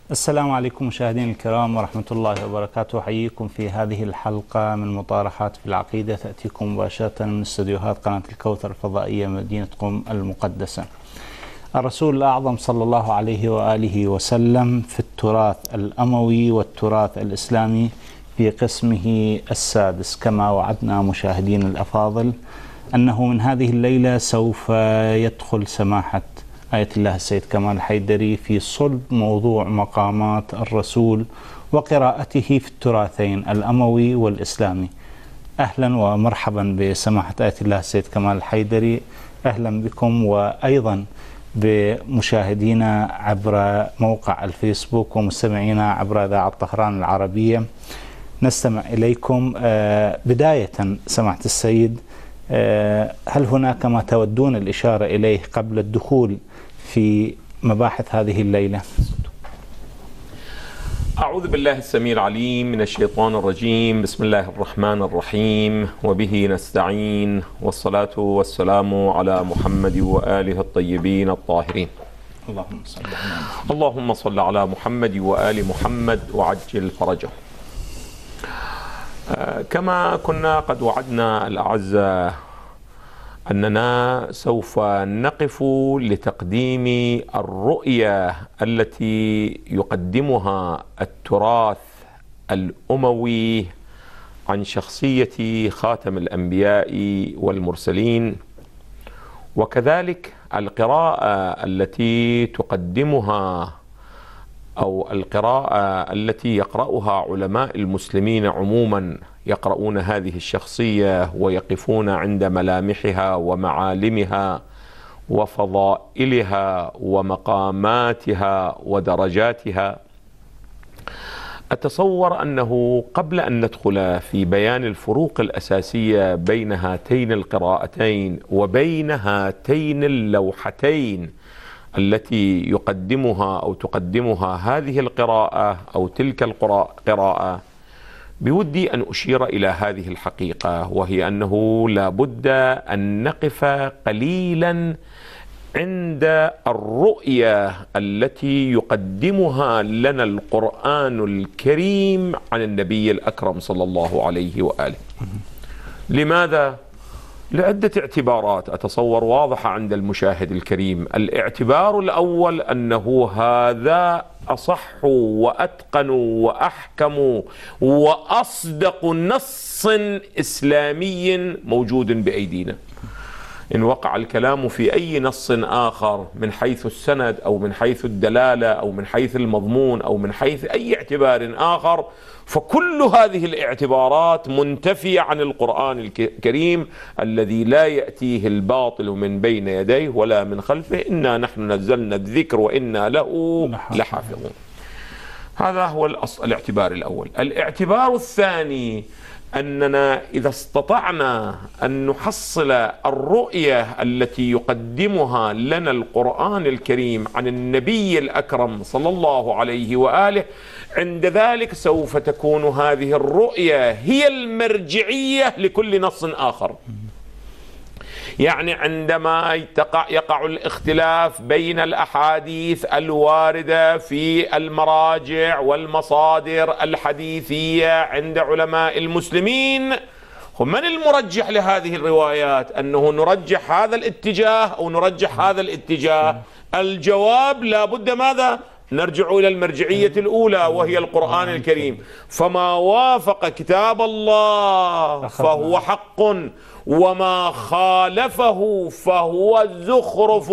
السلام عليكم مشاهدينا الكرام ورحمة الله وبركاته. أحييكم في هذه الحلقة من مطارحات في العقيدة، تأتيكم مباشرة من استديوهات قناة الكوثر الفضائية مدينة قم المقدسة. الرسول الأعظم صلى الله عليه وآله وسلم في التراث الأموي والتراث الإسلامي في قسمه السادس، كما وعدنا مشاهدين الأفاضل أنه من هذه الليلة سوف يدخل سماحة آية الله السيد كمال الحيدري في صلب موضوع مقامات الرسول وقراءته في التراثين الأموي والإسلامي. أهلا ومرحبا بسماحة آية الله السيد كمال الحيدري، أهلا بكم، وأيضا بمشاهدينا عبر موقع الفيسبوك ومستمعينا عبر إذاعة طهران العربية. نستمع إليكم. بداية سماحة السيد، هل هناك ما تودون الإشارة إليه قبل الدخول في مباحث هذه الليلة؟ أعوذ بالله السميع العليم من الشيطان الرجيم. بسم الله الرحمن الرحيم، وبه نستعين، والصلاة والسلام على محمد وآله الطيبين الطاهرين. اللهم صل على محمد وآل محمد وعجل فرجه. كما كنا قد وعدنا الأعزاء أننا سوف نقف لتقديم الرؤية التي يقدمها التراث الأموي عن شخصية خاتم الأنبياء والمرسلين، وكذلك القراءة التي تقدمها أو القراءة التي يقرأها علماء المسلمين عموما، يقرؤون هذه الشخصية ويقفون عند ملامحها ومعالمها وفضائلها ومقاماتها ودرجاتها. أتصور أنه قبل أن ندخل في بيان الفروق الأساسية بين هاتين القراءتين وبين هاتين اللوحتين التي يقدمها أو تقدمها هذه القراءة أو تلك القراءة، بودي أن أشير إلى هذه الحقيقة، وهي أنه لا بد أن نقف قليلا عند الرؤية التي يقدمها لنا القرآن الكريم عن النبي الأكرم صلى الله عليه وآله. لماذا؟ لعدة اعتبارات أتصور واضحة عند المشاهد الكريم. الاعتبار الأول أنه هذا أصح وأتقن وأحكم وأصدق نص إسلامي موجود بأيدينا. إن وقع الكلام في أي نص آخر من حيث السند أو من حيث الدلالة أو من حيث المضمون أو من حيث أي اعتبار آخر، فكل هذه الاعتبارات منتفية عن القرآن الكريم الذي لا يأتيه الباطل من بين يديه ولا من خلفه. إنا نحن نزلنا الذكر وإنا له لحافظون. هذا هو الاعتبار الأول. الاعتبار الثاني أننا إذا استطعنا أن نحصل الرؤية التي يقدمها لنا القرآن الكريم عن النبي الأكرم صلى الله عليه وآله، عند ذلك سوف تكون هذه الرؤية هي المرجعية لكل نص آخر. يعني عندما يقع الاختلاف بين الأحاديث الواردة في المراجع والمصادر الحديثية عند علماء المسلمين، من المرجح لهذه الروايات؟ أنه نرجح هذا الاتجاه أو نرجح هذا الاتجاه؟ الجواب لا بد ماذا؟ نرجع إلى المرجعية الأولى وهي القرآن الكريم. فما وافق كتاب الله فهو حق، وما خالفه فهو زخرف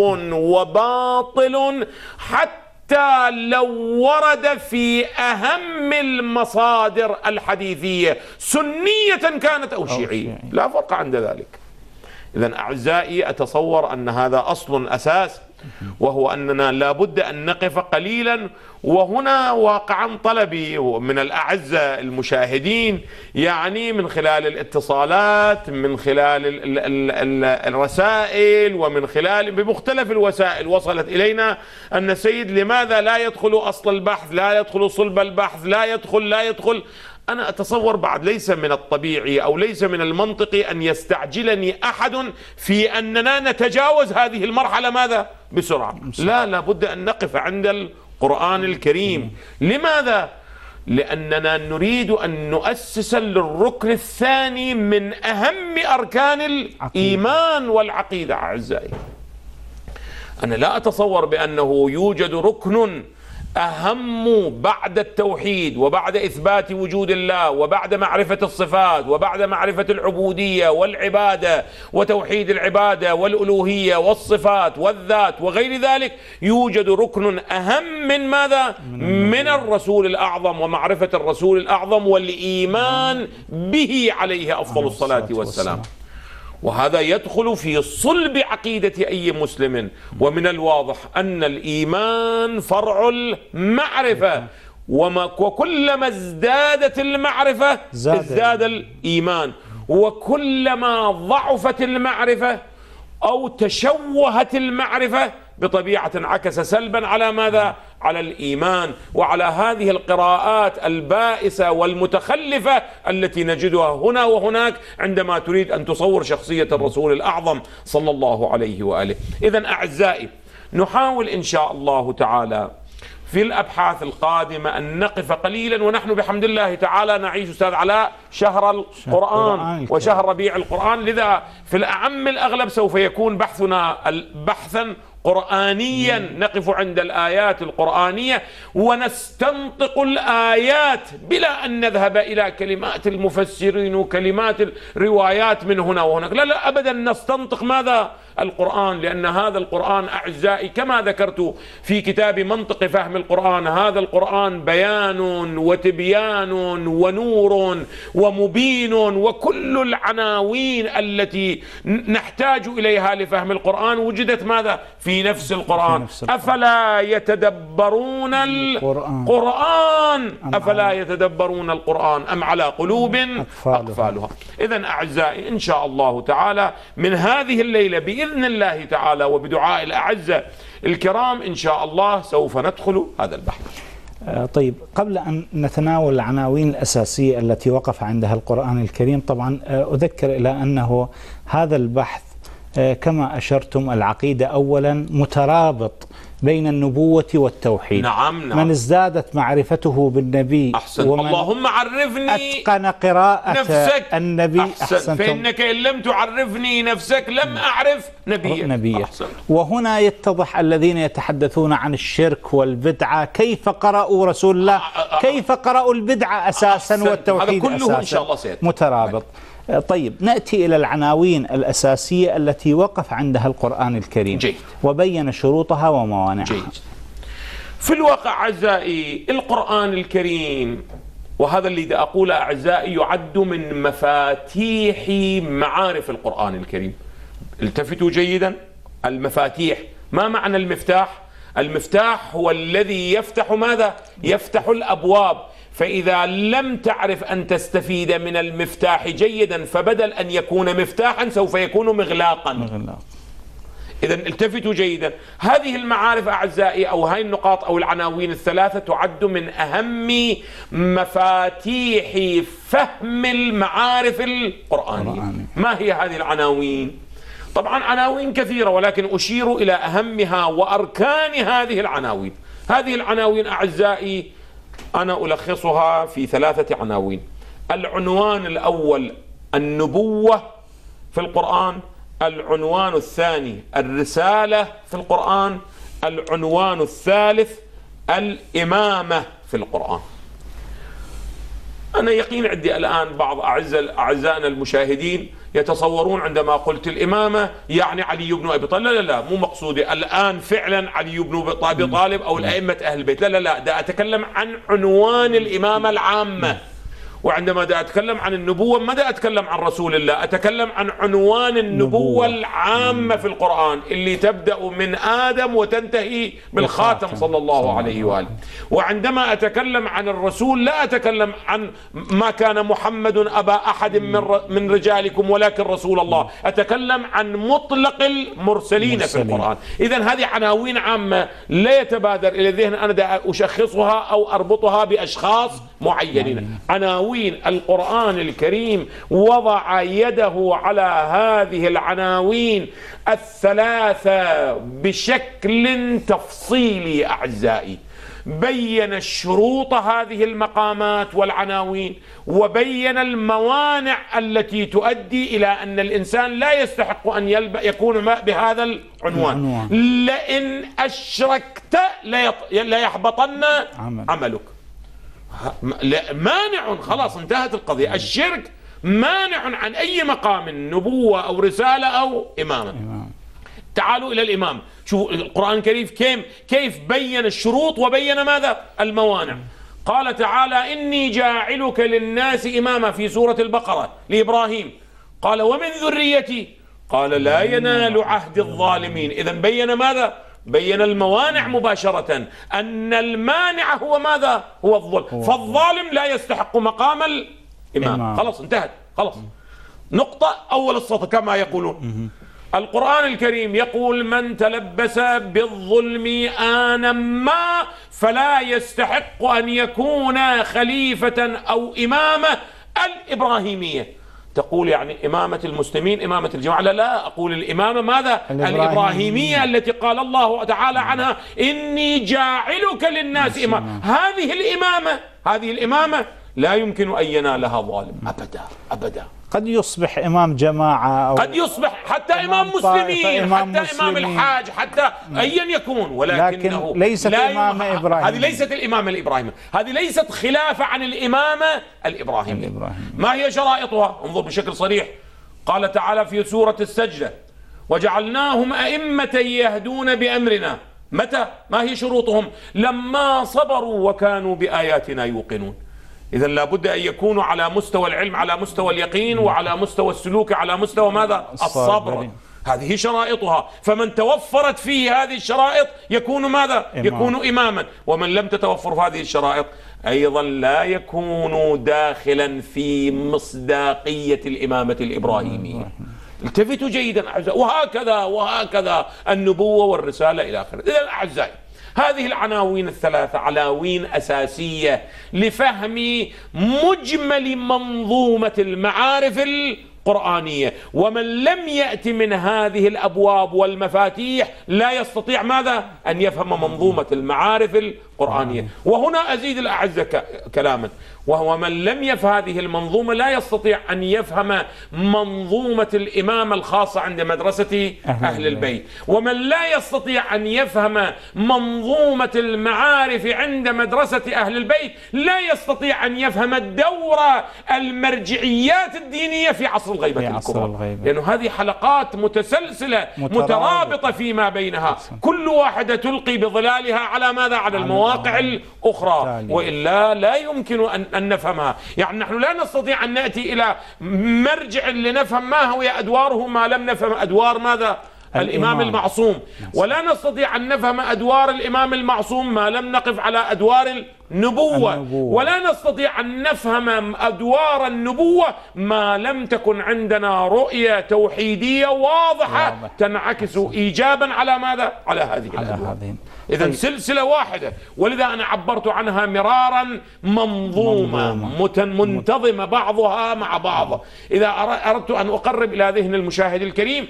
وباطل، حتى لو ورد في أهم المصادر الحديثية سنية كانت أو شيعية، لا فرق عند ذلك. إذن أعزائي، أتصور أن هذا أصل أساس، وهو أننا لا بد أن نقف قليلا. وهنا واقعا طلبي من الأعزاء المشاهدين، يعني من خلال الاتصالات، من خلال الرسائل، ومن خلال بمختلف الوسائل وصلت إلينا أن السيد لماذا لا يدخل أصل البحث، لا يدخل صلب البحث، لا يدخل. أنا أتصور بعد ليس من الطبيعي أو ليس من المنطقي أن يستعجلني أحد في أننا نتجاوز هذه المرحلة ماذا؟ بسرعة. لا بد أن نقف عند القرآن الكريم. لماذا؟ لأننا نريد أن نؤسس للركن الثاني من أهم أركان الإيمان والعقيدة. أعزائي، أنا لا أتصور بأنه يوجد ركن أهم بعد التوحيد وبعد إثبات وجود الله وبعد معرفة الصفات وبعد معرفة العبودية والعبادة وتوحيد العبادة والألوهية والصفات والذات وغير ذلك، يوجد ركن أهم من ماذا؟ من الرسول الأعظم ومعرفة الرسول الأعظم والإيمان به عليه أفضل الصلاة والسلام. وهذا يدخل في صلب عقيدة أي مسلم. ومن الواضح أن الإيمان فرع المعرفة، وكلما ازدادت المعرفة ازداد الإيمان، وكلما ضعفت المعرفة أو تشوهت المعرفة بطبيعة انعكس سلبا على ماذا؟ على الإيمان. وعلى هذه القراءات البائسة والمتخلفة التي نجدها هنا وهناك عندما تريد أن تصور شخصية الرسول الأعظم صلى الله عليه وآله. إذن أعزائي، نحاول إن شاء الله تعالى في الأبحاث القادمة أن نقف قليلا، ونحن بحمد الله تعالى نعيش أستاذ علاء شهر القرآن وشهر ربيع القرآن، لذا في الأعم الأغلب سوف يكون بحثنا بحثا قرآنيا، نقف عند الآيات القرآنية ونستنطق الآيات بلا أن نذهب إلى كلمات المفسرين وكلمات الروايات من هنا وهناك، لا لا أبدا، نستنطق ماذا؟ القرآن. لأن هذا القرآن أعزائي كما ذكرت في كتاب منطق فهم القرآن، هذا القرآن بيان وتبيان ونور ومبين، وكل العناوين التي نحتاج إليها لفهم القرآن وجدت ماذا؟ في نفس القرآن. أفلا يتدبرون القرآن أفلا يتدبرون القرآن أم على قلوب أقفالها. إذن أعزائي، إن شاء الله تعالى من هذه الليلة بإذن الله تعالى وبدعاء الأعزة الكرام إن شاء الله سوف ندخل هذا البحث. طيب، قبل أن نتناول العناوين الأساسية التي وقف عندها القرآن الكريم، طبعا أذكر إلى أنه هذا البحث كما أشرتم العقيدة أولا مترابط بين النبوة والتوحيد. نعم. من ازدادت معرفته بالنبي ومن اللهم عرفني أتقن قراءة نفسك النبي فإنك إن لم تعرفني نفسك لم أعرف نبيك. وهنا يتضح الذين يتحدثون عن الشرك والبدعة كيف قرأوا رسول الله، كيف قرأوا البدعة أساسا والتوحيد هذا كله أساسا إن شاء الله سيد مترابط. طيب، نأتي إلى العناوين الأساسية التي وقف عندها القرآن الكريم. جيد. وبين شروطها وموانعها. جيد. في الواقع أعزائي القرآن الكريم، وهذا اللي أقول أعزائي، يعد من مفاتيح معارف القرآن الكريم. التفتوا جيدا، المفاتيح. ما معنى المفتاح؟ المفتاح هو الذي يفتح ماذا؟ يفتح الأبواب. فإذا لم تعرف أن تستفيد من المفتاح جيدا، فبدل أن يكون مفتاحا سوف يكون مغلاقا. إذن التفتوا جيدا، هذه المعارف أعزائي أو هاي النقاط أو العناوين الثلاثة تعد من أهم مفاتيح فهم المعارف القرآنية. ما هي هذه العناوين؟ طبعا عناوين كثيرة، ولكن أشير إلى أهمها وأركان هذه العناوين. هذه العناوين أعزائي أنا ألخصها في ثلاثة عناوين. العنوان الأول النبوة في القرآن، العنوان الثاني الرسالة في القرآن، العنوان الثالث الإمامة في القرآن. أنا يقين عندي الآن بعض أعزائنا المشاهدين يتصورون عندما قلت الإمامة يعني علي بن أبي طالب. لا لا لا، مو مقصودي الآن فعلا علي بن أبي طالب أو الأئمة أهل البيت، لا لا لا، دا أتكلم عن عنوان الإمامة العامة. وعندما دا أتكلم عن النبوة ما دا أتكلم عن رسول الله، أتكلم عن عنوان النبوة العامة في القرآن اللي تبدأ من آدم وتنتهي بالخاتم صلى الله عليه وآله. وعندما أتكلم عن الرسول لا أتكلم عن ما كان محمد أبا أحد من رجالكم ولكن رسول الله، أتكلم عن مطلق المرسلين في القرآن. إذن هذه عناوين عامة لا يتبادر إلى الذهن أنا دا أشخصها أو أربطها بأشخاص معينين. عناوين عناوين القرآن الكريم وضع يده على هذه العناوين الثلاثة بشكل تفصيلي أعزائي. بين الشروط هذه المقامات والعناوين، وبين الموانع التي تؤدي إلى أن الإنسان لا يستحق أن يكون بهذا العنوان. لئن أشركت لا يحبطن عملك. مانع، خلاص انتهت القضية. الشرك مانع عن أي مقام، نبوة أو رسالة أو إمامة. تعالوا إلى الإمام. شوفوا القرآن الكريم كيف بين الشروط وبين ماذا؟ الموانع. قال تعالى: إني جاعلك للناس إماما في سورة البقرة لإبراهيم. قال: ومن ذريتي؟ قال: لا ينال عهد الظالمين. إذن بين ماذا؟ بين الموانع مباشرة، أن المانع هو ماذا؟ هو الظلم. فالظالم لا يستحق مقام الإمام. خلاص انتهت، خلاص. نقطة. أول السطر كما يقولون. القرآن الكريم يقول: من تلبس بالظلم آنما فلا يستحق أن يكون خليفة أو إمامة الإبراهيمية. تقول يعني إمامة المسلمين، إمامة الجماعة؟ لا، أقول الإمامة ماذا؟ الإبراهيمية التي قال الله تعالى عنها: إني جاعلك للناس إماما. هذه الإمامة لا يمكن أن ينالها ظالم أبدا أبدا. قد يصبح إمام جماعة، أو قد يصبح حتى إمام مسلمين، حتى إمام الحاج، حتى أيا يكون، ولكنه ليست إمامة إبراهيم. هذه ليست الإمامة الإبراهيمية، هذه ليست خلافة عن الإمامة الإبراهيمية. ما هي شرائطها؟ انظر بشكل صريح. قال تعالى في سورة السجدة: وجعلناهم أئمة يهدون بأمرنا. متى؟ ما هي شروطهم؟ لما صبروا وكانوا بآياتنا يوقنون. إذن لابد أن يكونوا على مستوى العلم، على مستوى اليقين، وعلى مستوى السلوك، على مستوى ماذا؟ الصبر. هذه شرائطها. فمن توفرت فيه هذه الشرائط يكون ماذا؟ يكون إماما. ومن لم تتوفر هذه الشرائط أيضا لا يكون داخلا في مصداقية الإمامة الإبراهيمية. التفتوا جيدا أعزائي. وهكذا النبوة والرسالة إلى آخره. إذن أعزائي، هذه العناوين الثلاثة عناوين أساسية لفهم مجمل منظومة المعارف القرآنية. ومن لم يأتي من هذه الأبواب والمفاتيح لا يستطيع ماذا؟ أن يفهم منظومة المعارف القرآنية. وهنا أزيد الأعزة كلاما، وهو من لم يفهم هذه المنظومة لا يستطيع أن يفهم منظومة الإمامة الخاصة عند مدرسة أهل البيت. ومن لا يستطيع أن يفهم منظومة المعارف عند مدرسة أهل البيت لا يستطيع أن يفهم الدورة المرجعيات الدينية في عصر الغيبة الكبرى، لأن هذه حلقات متسلسلة مترابطة فيما بينها، كل واحدة تلقي بظلالها على ماذا؟ على المواقع الأخرى، وإلا لا يمكن أن نفهمها. يعني نحن لا نستطيع أن نأتي إلى مرجع لنفهم ما هو أدواره ما لم نفهم أدوار ماذا؟ الإمام المعصوم. ولا نستطيع أن نفهم أدوار الإمام المعصوم ما لم نقف على أدوار النبوة. ولا نستطيع أن نفهم أدوار النبوة ما لم تكن عندنا رؤية توحيدية واضحة تنعكس إيجابا على ماذا؟ على هذه الأدوار. إذن سلسلة واحدة، ولذا أنا عبرت عنها مرارا منظومة منتظمة بعضها مع بعض. إذا أردت أن أقرب إلى ذهن المشاهد الكريم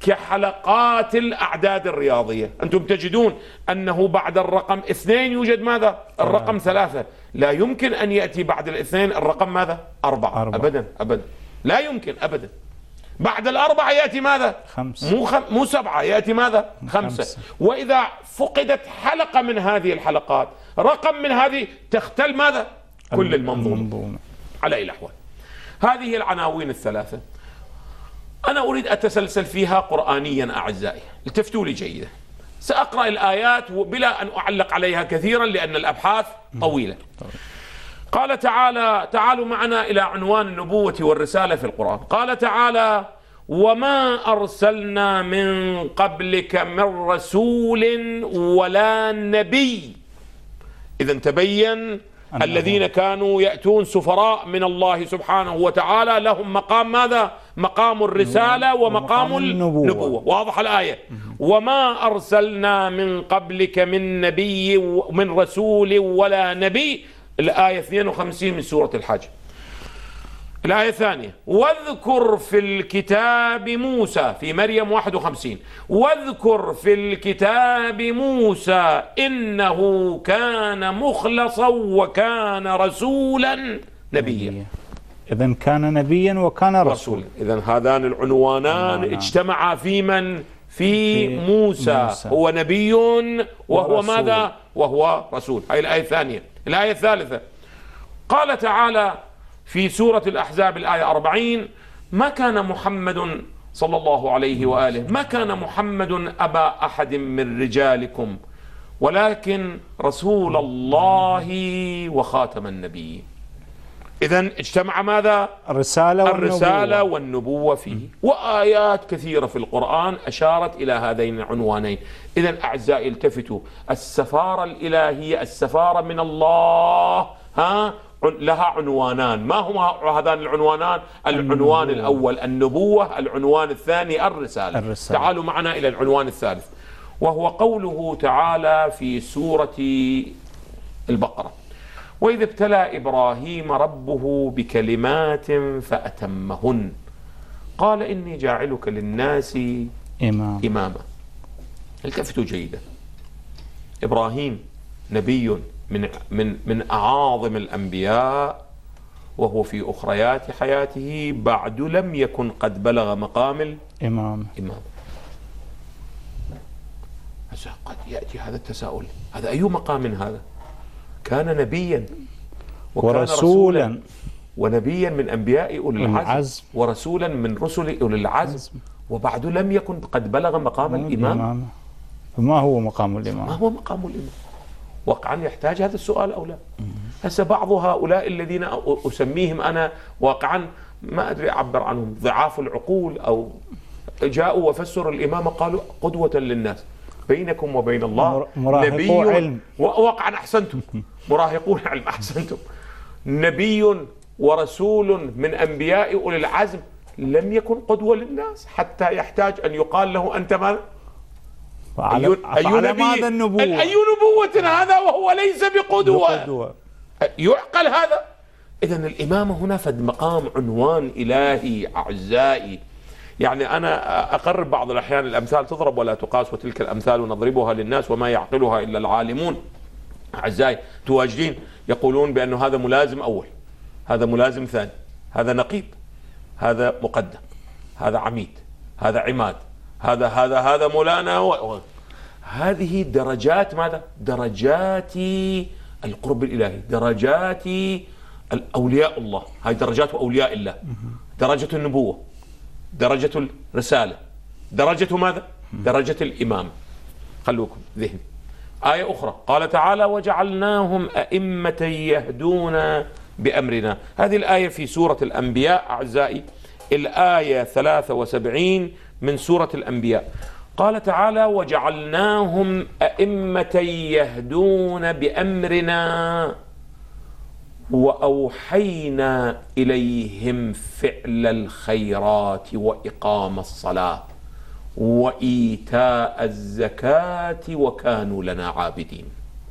كحلقات الأعداد الرياضية، أنتم تجدون أنه بعد الرقم 2 يوجد ماذا؟ الرقم 3. لا يمكن أن يأتي بعد الاثنين الرقم ماذا؟ 4. أبدا أبدا لا يمكن أبدا. بعد 4 يأتي ماذا؟ 5. مو 7، يأتي ماذا؟ 5. وإذا فقدت حلقة من هذه الحلقات، رقم من هذه، تختل ماذا؟ كل المنظومة. على أي الأحوال، هذه العناوين الثلاثة أنا أريد أتسلسل فيها قرآنيا أعزائي. التفتوا لي جيدا. سأقرأ الآيات بلا أن أعلق عليها كثيرا لأن الأبحاث طويلة. قال تعالى: تعالوا معنا إلى عنوان النبوة والرسالة في القرآن. قال تعالى: وما أرسلنا من قبلك من رسول ولا نبي. إذن تبين الذين كانوا يأتون سفراء من الله سبحانه وتعالى لهم مقام ماذا؟ مقام الرسالة ومقام النبوة. واضح الآية؟ وما أرسلنا من قبلك من نبي من رسول ولا نبي. الآية 52 من سورة الحج. الآية الثانية: واذكر في الكتاب موسى، في مريم 51: واذكر في الكتاب موسى إنه كان مخلصا وكان رسولا نبيا. إذن كان نبيا وكان رسولا. إذن هذان العنوانان اجتمعا في من؟ في موسى. هو نبي وهو ماذا؟ وهو رسول. هذه الآية الثانية. الآية الثالثة: قال تعالى في سورة الأحزاب الآية 40: ما كان محمد صلى الله عليه وآله ما كان محمد أبا أحد من رجالكم ولكن رسول الله وخاتم النبيين. إذن اجتمع ماذا؟ الرسالة والنبوة فيه. وآيات كثيرة في القرآن أشارت إلى هذين العنوانين. إذن أعزائي التفتوا، السفارة الإلهية، السفارة من الله، لها عنوانان. ما هما هذان العنوانان؟ العنوان الأول النبوة، العنوان الثاني الرسالة. تعالوا معنا إلى العنوان الثالث، وهو قوله تعالى في سورة البقرة: وإذ ابتلى إبراهيم ربه بكلمات فأتمهن قال إني جاعلك للناس إماما. التفتوا جيدا، إبراهيم نبي من أعاظم الأنبياء، وهو في أخريات حياته بعد لم يكن قد بلغ مقام الإمام. قد يأتي هذا التساؤل: هذا أي مقام هذا؟ كان نبيا وكان رسولا، ونبيا من أنبياء أولي العزم، ورسولا من رسل أولي العزم، وبعد لم يكن قد بلغ مقام الإمام. فما هو مقام الإمام؟ ما هو مقام الإمام؟ واقعا يحتاج هذا السؤال أو لا؟ هسه بعض هؤلاء الذين أسميهم أنا واقعا ما أدري أعبر عنهم ضعاف العقول، أو جاءوا وفسروا الإمامة قالوا قدوة للناس. بينكم وبين الله مراهقو علم. واقعا أحسنتم، مراهقون علم، أحسنتم. نبي ورسول من أنبياء أولي العزم لم يكن قدوة للناس حتى يحتاج أن يقال له أنت ماذا؟ أي ماذا النبوة؟ أي نبوة هذا وهو ليس بقدوة؟ يعقل هذا؟ إذن الإمامة هنا فد مقام عنوان إلهي. أعزائي، يعني أنا أقرب بعض الأحيان الأمثال تضرب ولا تقاس، وتلك الأمثال نضربها للناس وما يعقلها إلا العالمون. أعزائي، تواجدين يقولون بأن هذا ملازم أول، هذا ملازم ثاني، هذا نقيب، هذا مقدم، هذا عميد، هذا عماد، هذا مولانا. هذه درجات ماذا؟ درجات القرب الإلهي، درجات أولياء الله. هذه درجات أولياء الله: درجة النبوة، درجة الرسالة، درجة ماذا؟ درجة الإمام. خلوكم ذهن. آية أخرى قال تعالى: وجعلناهم أئمة يهدون بأمرنا. هذه الآية في سورة الأنبياء أعزائي، الآية 73 من سورة الأنبياء. قال تعالى: وجعلناهم أئمة يهدون بأمرنا وأوحينا إليهم فعل الخيرات وإقام الصلاة وإيتاء الزكاة وكانوا لنا عابدين.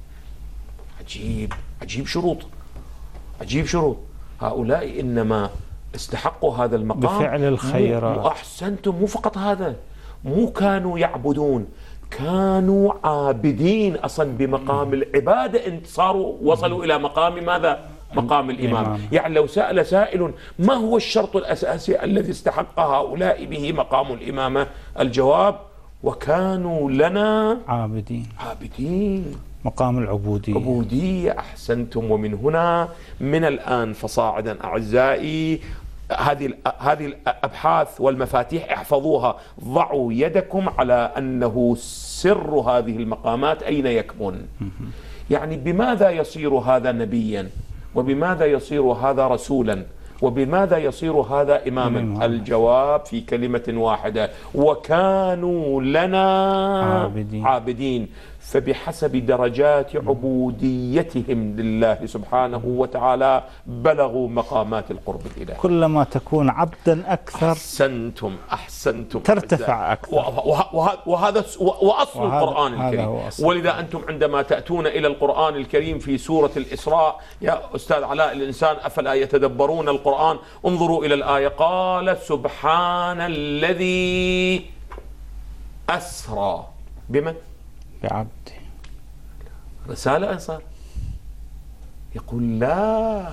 عجيب شروط، عجيب شروط. هؤلاء إنما استحقوا هذا المقام بفعل الخيرات. وأحسنتم، مو فقط هذا، مو كانوا يعبدون، كانوا عابدين أصلا بمقام العبادة. إن صاروا وصلوا إلى مقام ماذا؟ مقام الإمام. يعني لو سأل سائل ما هو الشرط الأساسي الذي استحق هؤلاء به مقام الإمامة؟ الجواب: وكانوا لنا عابدين. مقام العبودية. أحسنتم. ومن هنا من الآن فصاعدا أعزائي، هذه الأبحاث والمفاتيح احفظوها، ضعوا يدكم على أنه سر هذه المقامات أين يكمن. يعني بماذا يصير هذا نبيا، وبماذا يصير هذا رسولا، وبماذا يصير هذا إماما؟ الجواب في كلمة واحدة: وكانوا لنا عابدين. فبحسب درجات عبوديتهم لله سبحانه وتعالى بلغوا مقامات القرب الإلهي. كلما تكون عبدا أكثر أحسنتم ترتفع أكثر. وهذا وأصل القرآن الكريم. ولذا أنتم عندما تأتون إلى القرآن الكريم في سورة الإسراء يا أستاذ علاء الإنسان أفلا يتدبرون القرآن، انظروا إلى الآية، قال سبحان الذي أسرى بمن؟ بعبده. رسالة صار يقول لا،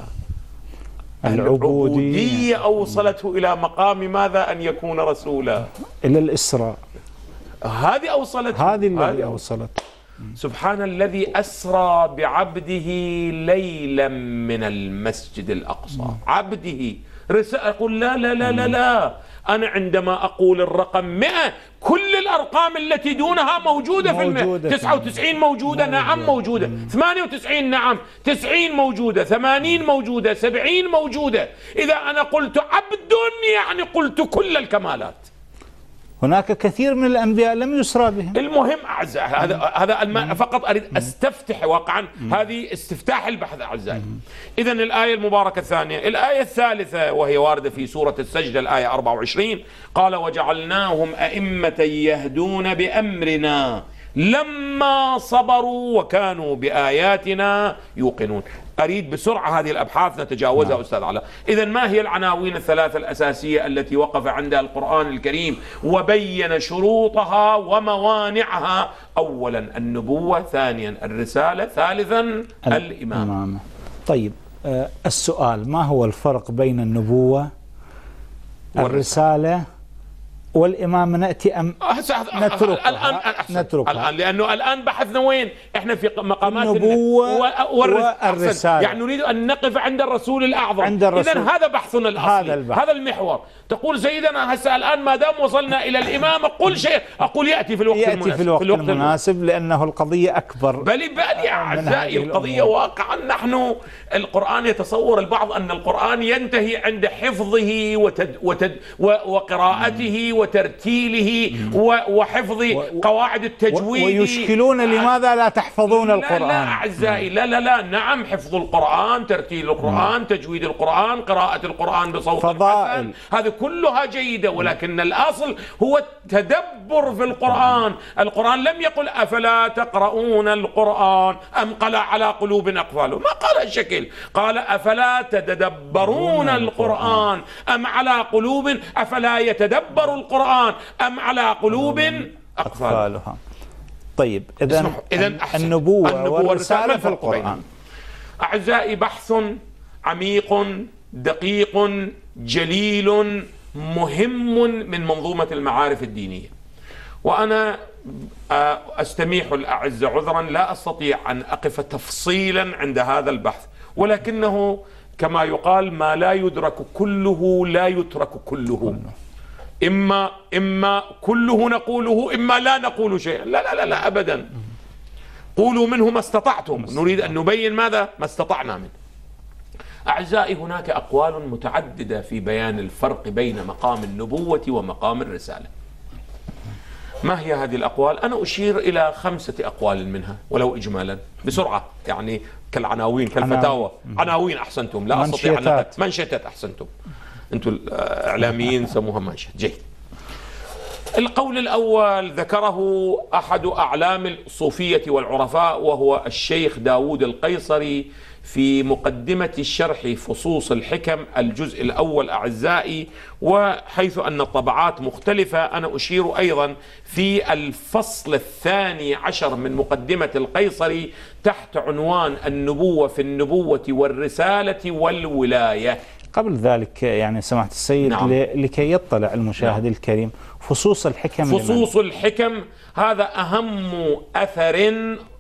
العبودية أوصلته إلى مقام ماذا؟ أن يكون رسولا. إلى الإسراء، هذه أوصلته، هذه التي أوصلت. سبحان الذي أسرى بعبده ليلا من المسجد الأقصى. عبده رسالة. يقول لا لا لا لا لا، أنا عندما أقول الرقم 100 كل الأرقام التي دونها موجودة في المئة. 99 موجودة، نعم موجودة. 98 نعم، 90 موجودة، 80 موجودة، 70 موجودة. إذا أنا قلت عبد يعني قلت كل الكمالات. هناك كثير من الأنبياء لم يسرى بهم. المهم أعزائي، هذا فقط أريد أستفتح واقعا، هذه استفتاح البحث أعزائي. إذن الآية المباركة الثانية، الآية الثالثة وهي واردة في سورة السجدة الآية 24، قال وجعلناهم أئمة يهدون بأمرنا لما صبروا وكانوا بآياتنا يوقنون. أريد بسرعة هذه الأبحاث نتجاوزها أستاذ علاء. إذن ما هي العناوين الثلاثة الأساسية التي وقف عندها القرآن الكريم وبين شروطها وموانعها؟ أولا النبوة، ثانيا الرسالة، ثالثا الإمامة. طيب السؤال، ما هو الفرق بين النبوة والرسالة والإمامة؟ نأتي أم نتركها الآن لأنه الآن بحثنا وين؟ إحنا في مقامات النبوة والرسالة. يعني نريد أن نقف عند الرسول الأعظم. إذن هذا بحثنا الأصلي، هذا المحور. تقول سيدنا هسه الآن ما دام وصلنا إلى الإمامة قل شيء، أقول يأتي في الوقت المناسب لأنه القضية أكبر. بل يا أعزائي القضية واقعا نحن القرآن يتصور البعض أن القرآن ينتهي عند حفظه وقراءته وترتيله وحفظ قواعد التجويد، ويشكلون لماذا لا تحفظون القرآن؟ لا أعزائي، لا لا لا، نعم حفظ القرآن، ترتيل القرآن، تجويد القرآن، قراءة القرآن بصوت حسن، هذه كلها جيدة، ولكن الأصل هو التدبر في القرآن. القرآن لم يقل أفلا تقرؤون القرآن أم قل على قلوب أقفالها، ما قال الشكل، قال أفلا تتدبرون القرآن أم على قلوب، أفلا يتدبر القرآن أم على قلوب أقفالها. طيب إذن النبوة والرسالة في القرآن أعزائي بحث عميق دقيق جليل مهم من منظومة المعارف الدينية. وأنا أستميح الأعزة عذرا لا أستطيع أن أقف تفصيلا عند هذا البحث، ولكنه كما يقال ما لا يدرك كله لا يترك كله. إما كله نقوله، إما لا نقول شيئا. لا لا لا, لا أبدا، قولوا منه ما استطعتم. نريد أن نبين ماذا؟ ما استطعنا منه. أعزائي هناك أقوال متعددة في بيان الفرق بين مقام النبوة ومقام الرسالة. ما هي هذه الأقوال؟ أنا أشير إلى 5 أقوال منها ولو إجمالا بسرعة، يعني كالعناوين كالفتاوى. عناوين أحسنتم، لا أستطيع منشتات أحسنتم، أنتم الإعلاميين سموها منشت. جيد. القول الأول ذكره أحد أعلام الصوفية والعرفاء وهو الشيخ داود القيصري في مقدمة الشرح فصوص الحكم الجزء الأول أعزائي، وحيث أن الطبعات مختلفة أنا أشير أيضا في الفصل 12 من مقدمة القيصري تحت عنوان النبوة في النبوة والرسالة والولاية. قبل ذلك يعني سماحة السيد، نعم. لكي يطلع المشاهد الكريم، فصوص الحكم، فصوص الحكم هذا أهم أثر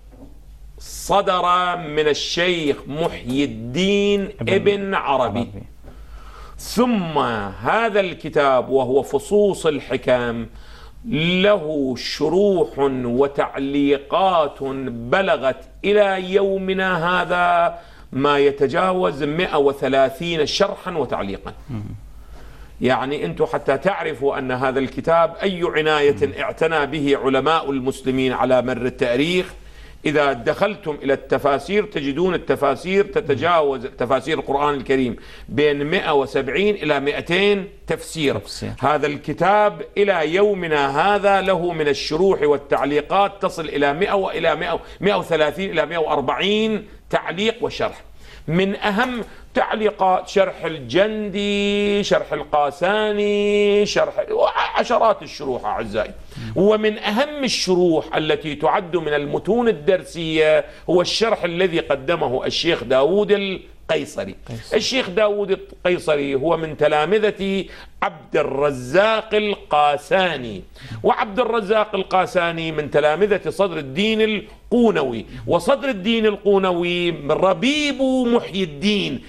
صدر من الشيخ محي الدين ابن عربي. ثم هذا الكتاب وهو فصوص الحكم له شروح وتعليقات بلغت إلى يومنا هذا ما يتجاوز 130 شرحا وتعليقا. يعني أنتم حتى تعرفوا أن هذا الكتاب أي عناية اعتنى به علماء المسلمين على مر التاريخ إذا دخلتم إلى التفاسير تجدون التفاسير تتجاوز تفاسير القرآن الكريم بين 170 إلى 200 تفسير. هذا الكتاب إلى يومنا هذا له من الشروح والتعليقات تصل إلى 100 وإلى 130 إلى 140 تعليق وشرح. من أهم تعليقات شرح الجندي، شرح القاساني، شرح عشرات الشروح أعزائي. ومن أهم الشروح التي تعد من المتون الدرسية هو الشرح الذي قدمه الشيخ داود القيصري. الشيخ داود القيصري هو من تلامذة عبد الرزاق القاساني، وعبد الرزاق القاساني من تلامذة صدر الدين القونوي، وصدر الدين القونوي ربيب محي الدين.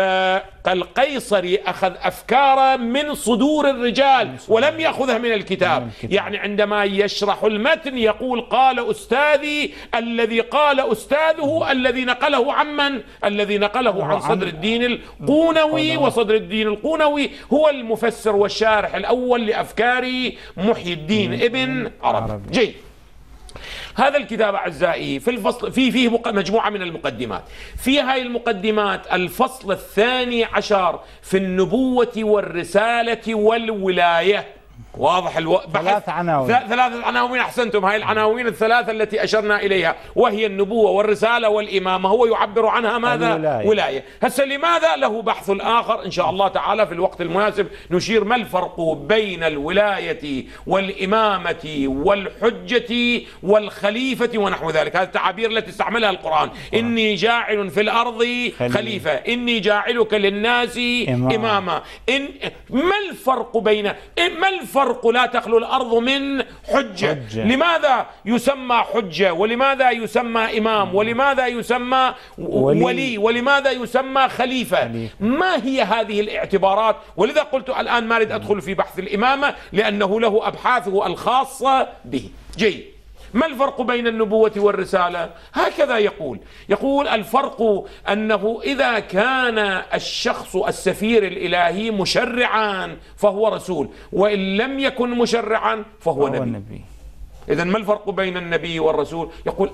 فالقيصري أخذ أفكاره من صدور الرجال ولم يأخذها من الكتاب. يعني عندما يشرح المتن يقول قال أستاذي الذي قال أستاذه الذي نقله عمن؟ الذي نقله عن صدر الدين القونوي، وصدر الدين القونوي هو المفسر والشارح الأول لأفكار محي الدين ابن عربي. جيد. هذا الكتاب أعزائي في الفصل فيه مجموعة من المقدمات. في هاي المقدمات الفصل 12 في النبوة والرسالة والولاية. واضح ثلاث عناوين. ثلاث عناوين. أحسنتم. هاي العناوين الثلاثة التي أشرنا إليها، وهي النبوة والرسالة والإمامة. هو يعبر عنها ماذا؟ ولاية. هسه لماذا؟ له بحث آخر إن شاء الله تعالى في الوقت المناسب نشير ما الفرق بين الولاية والإمامة والحجة والخليفة ونحو ذلك. هذه التعابير التي استعملها القرآن. إني جاعل في الأرض خليفة، إني جاعلك للناس إماما. ما الفرق بين ما الفرق؟ لا تخلو الأرض من حجة. لماذا يسمى حجة؟ ولماذا يسمى إمام؟ ولماذا يسمى ولي؟ ولماذا يسمى خليفة؟ ما هي هذه الاعتبارات؟ ولذا قلت الآن ما أريد أدخل في بحث الإمامة لأنه له أبحاثه الخاصة به. جيد. ما الفرق بين النبوة والرسالة؟ هكذا يقول الفرق أنه إذا كان الشخص السفير الإلهي مشرعا فهو رسول، وإن لم يكن مشرعا فهو نبي. إذن ما الفرق بين النبي والرسول؟ يقول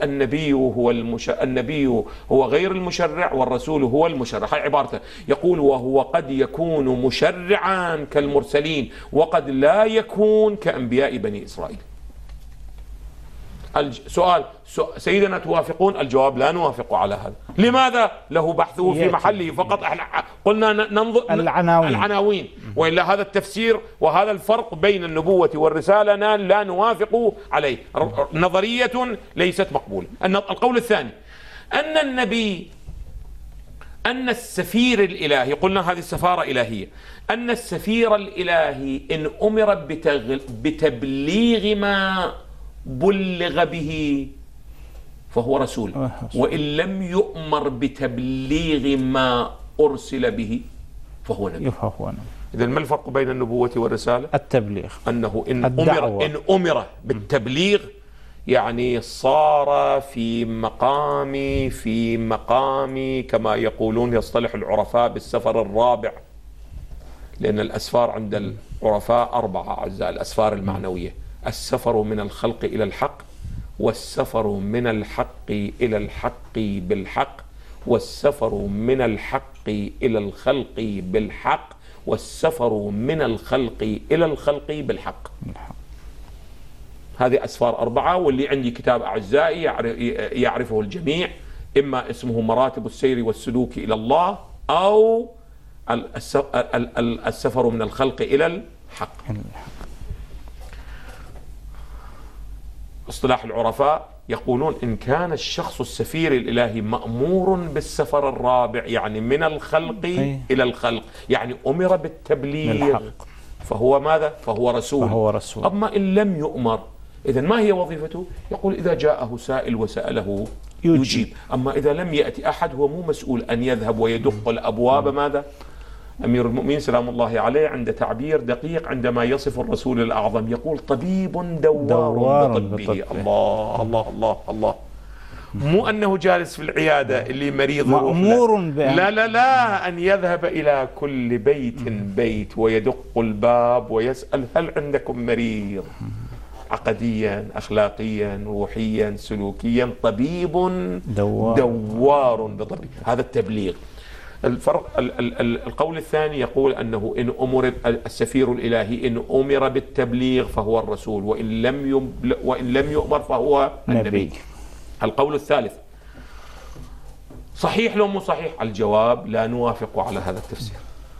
النبي هو غير المشرع والرسول هو المشرع. هاي عبارته. يقول وهو قد يكون مشرعا كالمرسلين وقد لا يكون كأنبياء بني إسرائيل. السؤال سيدنا توافقون؟ الجواب لا نوافق على هذا. لماذا؟ له بحثه في محله، فقط احنا قلنا ننظر العناوين. وإلا هذا التفسير وهذا الفرق بين النبوة والرسالة لا نوافق عليه. نظرية ليست مقبولة. القول الثاني أن السفير الإلهي، قلنا هذه السفارة إلهية، أن السفير الإلهي إن أمر بتبليغ ما بلغ به فهو رسول، وإن لم يؤمر بتبليغ ما أرسل به فهو نبي. إذن ما الفرق بين النبوة والرسالة؟ التبليغ. أنه إن أمر بالتبليغ يعني صار في مقام كما يقولون يصطلح العرفاء بالسفر الرابع، لأن الأسفار عند العرفاء 4 أعزاء، الأسفار المعنوية: السفر من الخلق إلى الحق، والسفر من الحق إلى الحق بالحق، والسفر من الحق إلى الخلق بالحق، والسفر من الخلق إلى الخلق بالحق. هذه أسفار 4، واللي عندي كتاب أعزائي يعرفه الجميع، إما اسمه مراتب السير والسلوك إلى الله، أو السفر من الخلق إلى الحق. اصطلاح العرفاء يقولون إن كان الشخص السفير الإلهي مأمور بالسفر الرابع، يعني من الخلق إلى الخلق، يعني أمر بالتبليغ، فهو ماذا؟ فهو رسول. أما إن لم يؤمر، إذن ما هي وظيفته؟ يقول إذا جاءه سائل وسأله يجيب. أما إذا لم يأتي أحد هو مو مسؤول أن يذهب ويدق الأبواب. ماذا؟ أمير المؤمنين سلام الله عليه عند تعبير دقيق عندما يصف الرسول الأعظم يقول طبيب دوار بطبه. الله الله الله الله. مو أنه جالس في العيادة اللي مريض مأمور لا أن يذهب إلى كل بيت ويدق الباب ويسأل هل عندكم مريض؟ عقديا، أخلاقيا، روحيا، سلوكيا، طبيب دوار بطبيب. هذا التبليغ. الفرق القول الثاني يقول أنه إن أمر السفير الإلهي إن أمر بالتبليغ فهو الرسول، وإن لم يؤمر فهو النبي. القول الثالث صحيح لو مو صحيح؟ الجواب لا نوافق على هذا التفسير.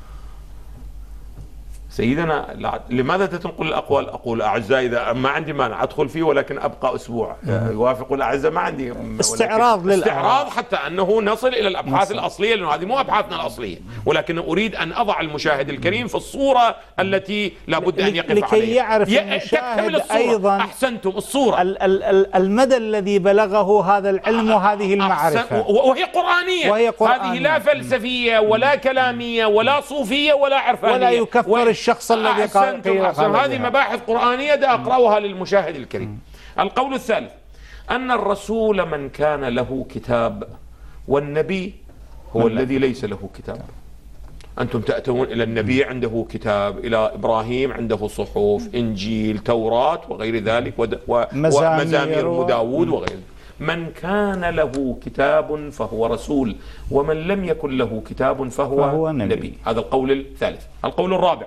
سيدنا لماذا تنقل الأقوال؟ أقول أعزائي إذا ما عندي مانع أدخل فيه، ولكن أبقى أسبوع. يوافق الأعزاء ما عندي استعراض حتى أنه نصل إلى الأبحاث الأصلية، لأنه هذه مو أبحاثنا الأصلية، ولكن أريد أن أضع المشاهد الكريم في الصورة التي لابد أن يقف عليها لكي يعرف المشاهد أيضا. أحسنتم، الصورة المدى الذي بلغه هذا العلم وهذه المعرفة، وهي قرآنية. هذه لا فلسفية ولا كلامية ولا صوفية ولا عرفانية، ولا يكفر الشخص الذي قال هذه مباحث قرآنية أقرأها للمشاهد الكريم. القول الثالث أن الرسول من كان له كتاب، والنبي هو الذي ليس له كتاب. أنتم تأتون إلى النبي عنده كتاب، إلى إبراهيم عنده صحف، إنجيل، توراة وغير ذلك، ومزامير داود وغيره. من كان له كتاب فهو رسول، ومن لم يكن له كتاب فهو نبي. هذا القول الثالث. القول الرابع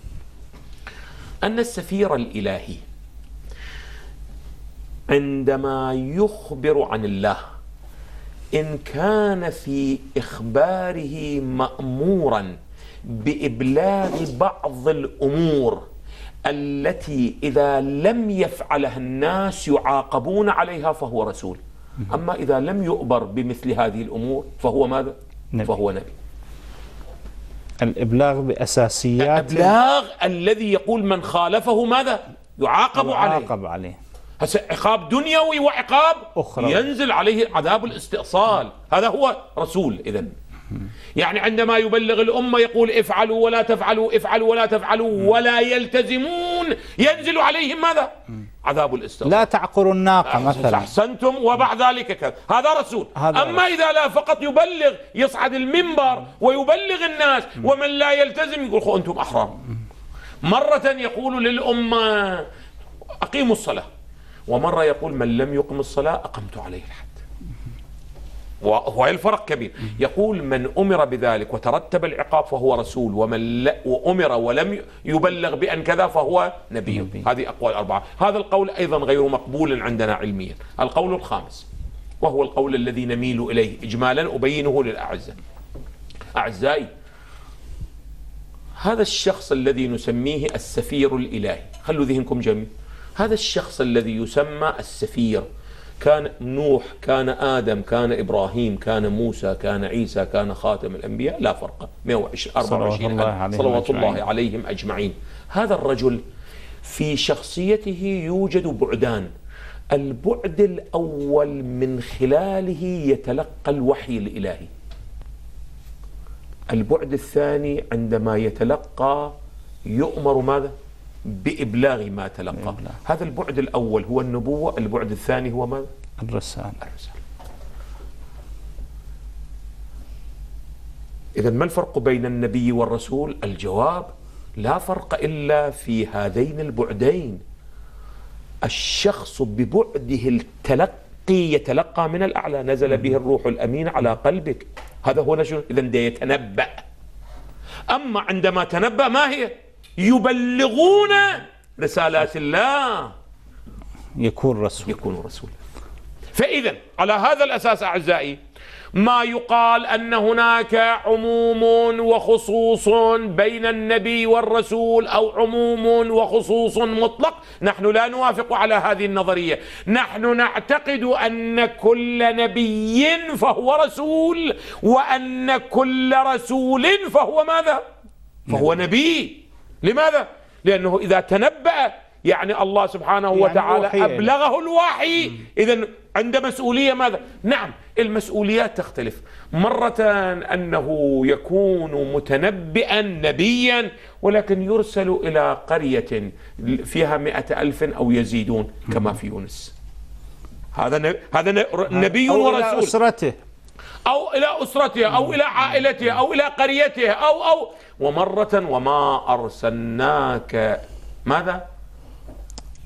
أن السفير الإلهي عندما يخبر عن الله إن كان في إخباره مأمورا بإبلاغ بعض الأمور التي إذا لم يفعلها الناس يعاقبون عليها فهو رسول. أما إذا لم يؤبر بمثل هذه الأمور فهو ماذا؟ فهو نبي. الإبلاغ بأساسيات، الإبلاغ الذي يقول من خالفه ماذا؟ يعاقب عليه. عقاب دنيوي وعقاب أخرى، ينزل عليه عذاب الاستئصال. هذا هو رسول. إذن يعني عندما يبلغ الأمة يقول افعلوا ولا تفعلوا، افعلوا ولا تفعلوا، ولا يلتزمون، ينزل عليهم ماذا؟ عذاب الاستئصال. لا تعقروا الناقة مثلا. أحسنتم. وبعد ذلك كذا. هذا رسول. أما إذا لا فقط يبلغ، يصعد المنبر ويبلغ الناس، ومن لا يلتزم يقول أنتم أحرار. مرة يقول للأمة أقيموا الصلاة، ومرة يقول من لم يقم الصلاة أقمت عليه الحد. وهو الفرق كبير. يقول من أمر بذلك وترتب العقاب فهو رسول، ومن أمر ولم يبلغ بأن كذا فهو نبي. هذه أقوال أربعة. هذا القول أيضا غير مقبول عندنا علميا. القول الخامس وهو القول الذي نميل إليه إجمالا أبينه للأعزاء. أعزائي، هذا الشخص الذي نسميه السفير الإلهي، خلوا ذهنكم جميل، هذا الشخص الذي يسمى السفير كان نوح، كان آدم، كان إبراهيم، كان موسى، كان عيسى، كان خاتم الأنبياء، لا فرق. 124 صلوات الله عليهم أجمعين. هذا الرجل في شخصيته يوجد بعدان. البعد الأول من خلاله يتلقى الوحي الإلهي. البعد الثاني عندما يتلقى يؤمر ماذا؟ بإبلاغ ما تلقى. هذا البعد الأول هو النبوة، البعد الثاني هو ماذا؟ الرسالة. إذن ما الفرق بين النبي والرسول؟ الجواب لا فرق إلا في هذين البعدين. الشخص ببعده التلقي يتلقى من الأعلى، نزل به الروح الأمين على قلبك، هذا هو نشر. إذن ده يتنبأ. أما عندما تنبأ ما هي؟ يبلغون رسالات الله، يكون رسول. فإذا على هذا الأساس أعزائي، ما يقال أن هناك عموم وخصوص بين النبي والرسول، أو عموم وخصوص مطلق، نحن لا نوافق على هذه النظرية. نحن نعتقد أن كل نبي فهو رسول، وأن كل رسول فهو ماذا؟ فهو نبي. لماذا؟ لأنه إذا تنبأ يعني الله سبحانه وتعالى أبلغه الوحي. إذن عند مسؤولية ماذا؟ نعم، المسؤوليات تختلف. مرة أنه يكون متنبئا نبيا، ولكن يرسل إلى قرية فيها 100,000 أو يزيدون كما في يونس. هذا نبي ورسول. إلى أسرته، أو إلى أسرته، أو إلى عائلته، أو إلى قريته، ومرة وما أرسلناك ماذا؟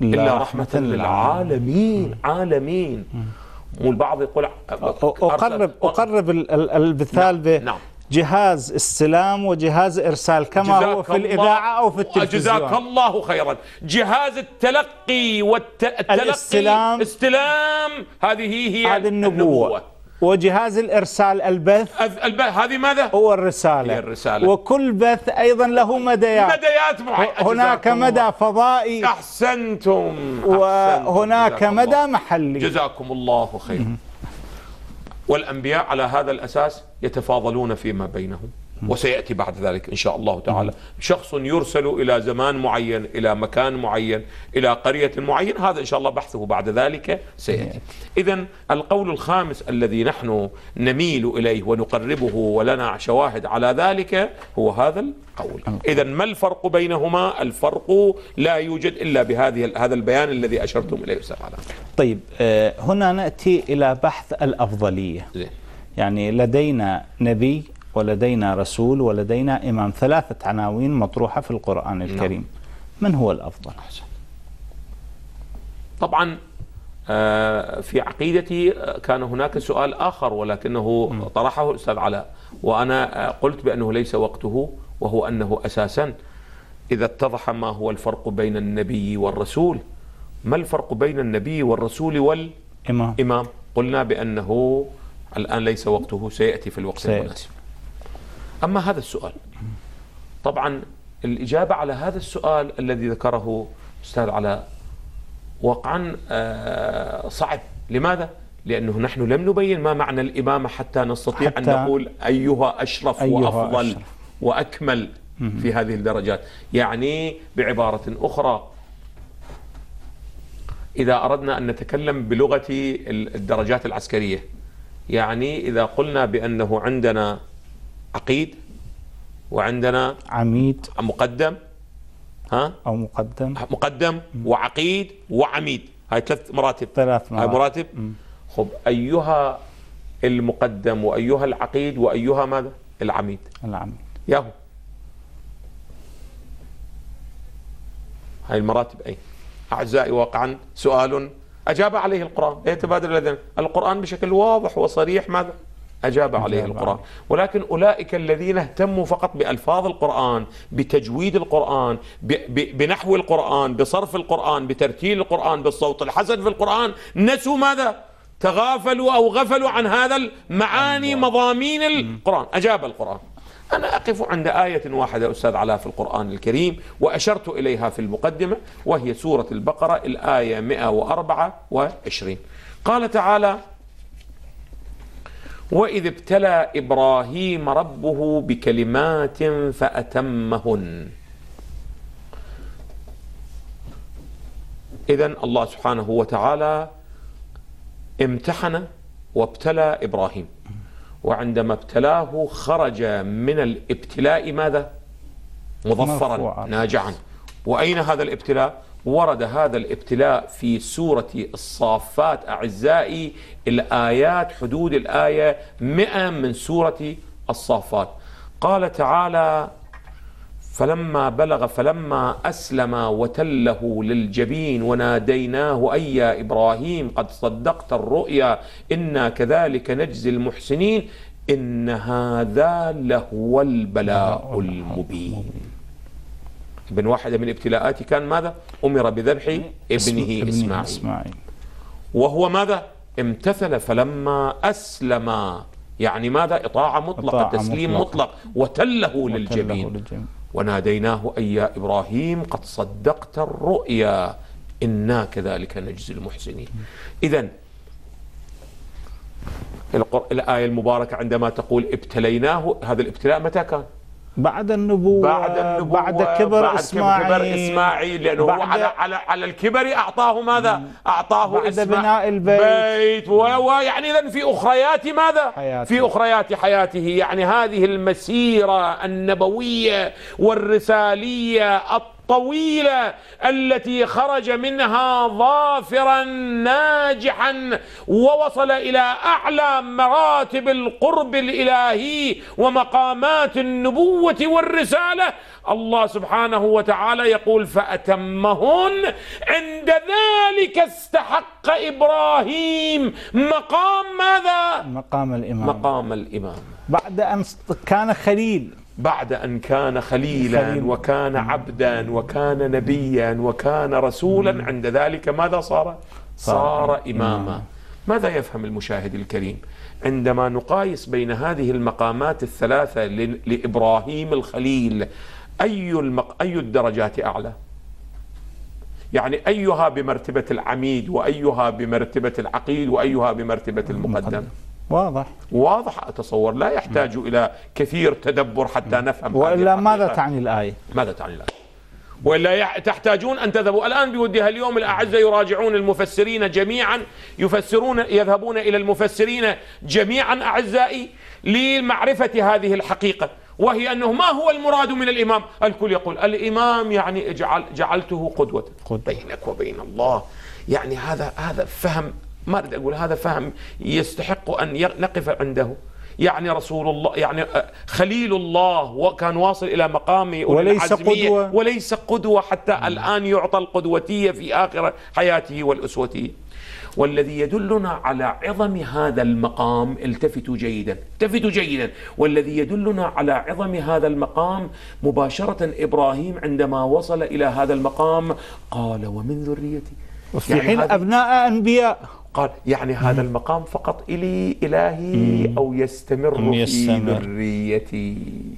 إلا رحمة للعالمين. عالمين. والبعض يقول أقرب المثال نعم. بجهاز استلام وجهاز إرسال كما هو في الإذاعة أو في التلفزيون. جزاك الله خيرا. جهاز التلقي الاستلام، استلام، هذه هي النبوة. وجهاز الإرسال البث هذه ماذا؟ هو الرسالة. هي الرسالة. وكل بث أيضا له مديات معينة. هناك مدى فضائي. أحسنتم. وهناك مدى محلي. جزاكم الله خير. والأنبياء على هذا الأساس يتفاضلون فيما بينهم، وسيأتي بعد ذلك إن شاء الله تعالى شخص يرسل إلى زمان معين، إلى مكان معين، إلى قرية معين، هذا إن شاء الله بحثه بعد ذلك سيأتي. إذن القول الخامس الذي نحن نميل إليه ونقربه ولنا شواهد على ذلك هو هذا القول. إذن ما الفرق بينهما؟ الفرق لا يوجد إلا هذا البيان الذي أشرتم إليه أستاذ علاء. طيب، هنا نأتي إلى بحث الأفضلية. يعني لدينا نبي ولدينا رسول ولدينا إمام، 3 عناوين مطروحة في القرآن الكريم. من هو الأفضل؟ طبعا في عقيدتي كان هناك سؤال آخر ولكنه طرحه الأستاذ علاء، وأنا قلت بأنه ليس وقته، وهو أنه أساسا إذا اتضح ما هو الفرق بين النبي والرسول، ما الفرق بين النبي والرسول والإمام؟ قلنا بأنه الآن ليس وقته، سيأتي في الوقت المناسب. أما هذا السؤال، طبعا الإجابة على هذا السؤال الذي ذكره أستاذ علاء واقعا صعب. لماذا؟ لأنه نحن لم نبين ما معنى الإمامة حتى نستطيع أن نقول أيها أشرف وأفضل وأكمل في هذه الدرجات. يعني بعبارة أخرى، إذا أردنا أن نتكلم بلغة الدرجات العسكرية، يعني إذا قلنا بأنه عندنا عقيد وعندنا عميد مقدم، أو مقدم وعقيد وعميد، هاي 3 مراتب. هاي مراتب. خب، أيها المقدم وأيها العقيد وأيها ماذا؟ العميد. ياهو، هاي المراتب أي؟ أعزائي، واقعا سؤال أجاب عليه القرآن، لا يتبادل الأذهان. القرآن بشكل واضح وصريح ماذا؟ أجاب عليه القرآن. ولكن أولئك الذين اهتموا فقط بألفاظ القرآن، بتجويد القرآن، بنحو القرآن، بصرف القرآن، بترتيل القرآن، بالصوت الحسن في القرآن، نسوا ماذا؟ تغافلوا أو غفلوا عن هذا المعاني، مضامين القرآن. أجاب القرآن. أنا أقف عند آية واحدة أستاذ علاء في القرآن الكريم، وأشرت إليها في المقدمة، وهي سورة البقرة الآية 124. قال تعالى: وإذ ابتلى إبراهيم ربه بكلمات فأتمهن. إذن الله سبحانه وتعالى امتحن وابتلى إبراهيم، وعندما ابتلاه خرج من الابتلاء ماذا؟ مظفرا ناجعا. وأين هذا الابتلاء؟ ورد هذا الابتلاء في سورة الصافات أعزائي، الآيات حدود الآية 100 من سورة الصافات. قال تعالى: فلما أسلم وتله للجبين وناديناه أي يا إبراهيم قد صدقت الرؤيا إنا كذلك نجزي المحسنين إن هذا لهو البلاء المبين. ابن واحدة من ابتلاءاته كان ماذا؟ أمر بذبح ابنه إسماعيل، وهو ماذا؟ امتثل فلما أسلم، يعني ماذا؟ إطاعة مطلقة، تسليم مطلق. وتله للجبين وناديناه أي يا إبراهيم قد صدقت الرؤيا إنا كذلك نجزي المحسنين. إذن الآية المباركة عندما تقول ابتليناه، هذا الابتلاء متى كان؟ بعد النبوة، بعد كبر إسماعيل، لأنه هو على الكبر أعطاه ماذا؟ أعطاه بعد بناء البيت، ويعني إذن في أخريات ماذا؟ في أخريات حياته. يعني هذه المسيرة النبوية والرسالية طويلة التي خرج منها ظافرا ناجحا ووصل إلى أعلى مراتب القرب الإلهي ومقامات النبوة والرسالة. الله سبحانه وتعالى يقول فأتمهن، عند ذلك استحق إبراهيم مقام ماذا؟ مقام الإمام. مقام الإمام بعد أن كان خليل، بعد أن كان خليلا وكان عبدا وكان نبيا وكان رسولا، عند ذلك ماذا صار؟ صار إماما. ماذا يفهم المشاهد الكريم عندما نقايس بين هذه المقامات الثلاثة لإبراهيم الخليل؟ أي الدرجات أعلى؟ يعني أيها بمرتبة العميد، وأيها بمرتبة العقيد، وأيها بمرتبة المقدم؟ واضح أتصور، لا يحتاج إلى كثير تدبر حتى نفهم. وإلا ماذا تعني الآية؟ ماذا تعني الآية؟ وإلا تحتاجون أن تذهبوا الآن بودها اليوم الأعزة يراجعون المفسرين جميعا، يذهبون إلى المفسرين جميعا أعزائي لمعرفة هذه الحقيقة، وهي أنه ما هو المراد من الإمام؟ الكل يقول الإمام يعني جعلته قدوة بينك وبين الله. يعني هذا فهم، ما أريد أقول هذا فهم يستحق أن نقف عنده. يعني رسول الله، يعني خليل الله، وكان واصل إلى مقام وليس قدوة حتى الآن يعطى القدوتية في آخر حياته والأسوة. والذي يدلنا على عظم هذا المقام، التفتوا جيدا، والذي يدلنا على عظم هذا المقام مباشرة إبراهيم عندما وصل إلى هذا المقام قال ومن ذريتي، وفي حين أبناء أنبياء، قال يعني هذا المقام فقط إلهي أو يستمر في ذريتي.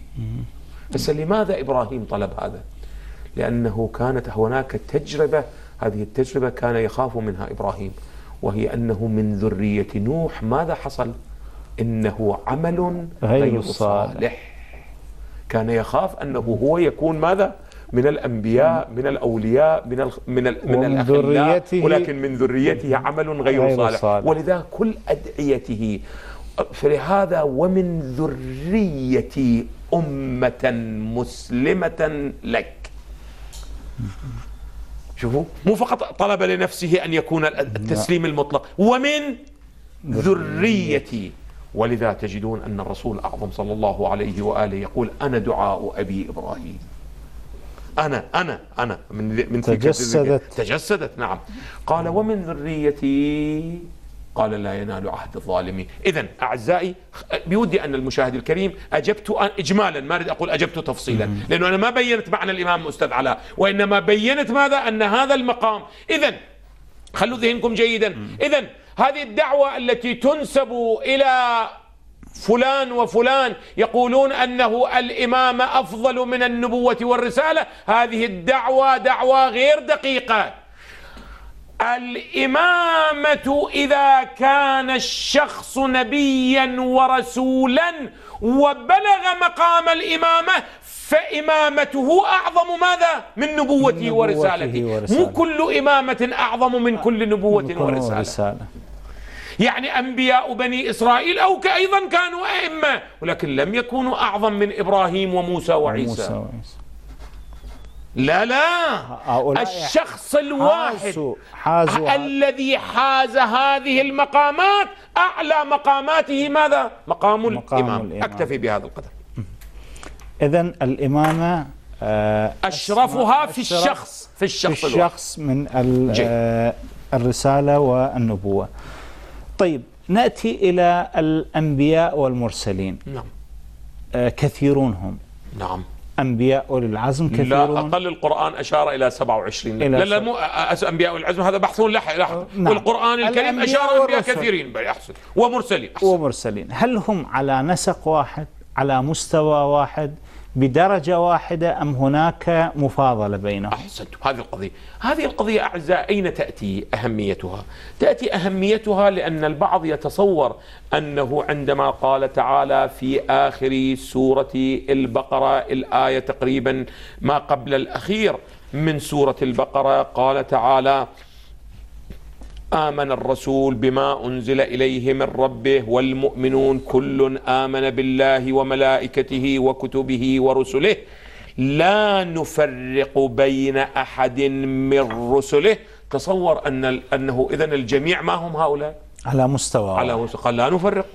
بس لماذا إبراهيم طلب هذا؟ لأنه كانت هناك تجربة، هذه التجربة كان يخاف منها إبراهيم، وهي أنه من ذرية نوح ماذا حصل؟ إنه عمل غير صالح. كان يخاف أنه هو يكون ماذا؟ من الأنبياء، من الأولياء، من الأخلاء، ولكن من ذريته عمل غير صالح. ولذا كل أدعيته، فلهذا ومن ذريتي أمة مسلمة لك. شوفوا، مو فقط طلب لنفسه أن يكون التسليم المطلق، ومن ذريتي. ولذا تجدون أن الرسول الأعظم صلى الله عليه وآله يقول أنا دعاء أبي إبراهيم. أنا من تجسدت. نعم. قال ومن ذريتي، قال لا ينال عهد الظالمين. إذن أعزائي، بودي أن المشاهد الكريم أجبت إجمالا، ما أريد أقول أجبت تفصيلا، لأنه أنا ما بينت معنى الإمام أستاذ علاء، وإنما بينت ماذا؟ أن هذا المقام. إذن خلوا ذهنكم جيدا. إذن هذه الدعوة التي تنسب إلى فلان وفلان يقولون أنه الإمام أفضل من النبوة والرسالة، هذه الدعوة دعوة غير دقيقة. الإمامة إذا كان الشخص نبيا ورسولا وبلغ مقام الإمامة فإمامته أعظم ماذا؟ من نبوته ورسالته. مو كل إمامة أعظم من كل نبوة ورسالة. يعني أنبياء بني إسرائيل أيضا كانوا أئمة، ولكن لم يكونوا أعظم من إبراهيم وموسى وعيسى. لا الشخص الواحد الذي حاز هذه المقامات أعلى مقاماته ماذا؟ مقام الإمام. أكتفي بهذا القدر. إذن الإمامة أشرفها في الشخص من الرسالة والنبوة. طيب، نأتي إلى الأنبياء والمرسلين. نعم. كثيرون هم. نعم. أنبياء أولي العزم كثيرون. لا، أقل القرآن أشار إلى 27. لا مو أنبياء أولي العزم، هذا بحثون لاحق. نعم. والقرآن الكريم أشار أنبياء كثيرين. أحسن. ومرسلين. هل هم على نسق واحد، على مستوى واحد، بدرجة واحدة، أم هناك مفاضلة بينهم؟ أحسنتم. هذه القضية أعزائي أين تأتي أهميتها؟ تأتي أهميتها لأن البعض يتصور أنه عندما قال تعالى في آخر سورة البقرة، الآية تقريبا ما قبل الأخير من سورة البقرة، قال تعالى آمن الرسول بما أنزل إليه من ربه والمؤمنون كل آمن بالله وملائكته وكتبه ورسله لا نفرق بين أحد من رسله. تصور أنه إذن الجميع ما هم هؤلاء على مستوى قال لا نفرق.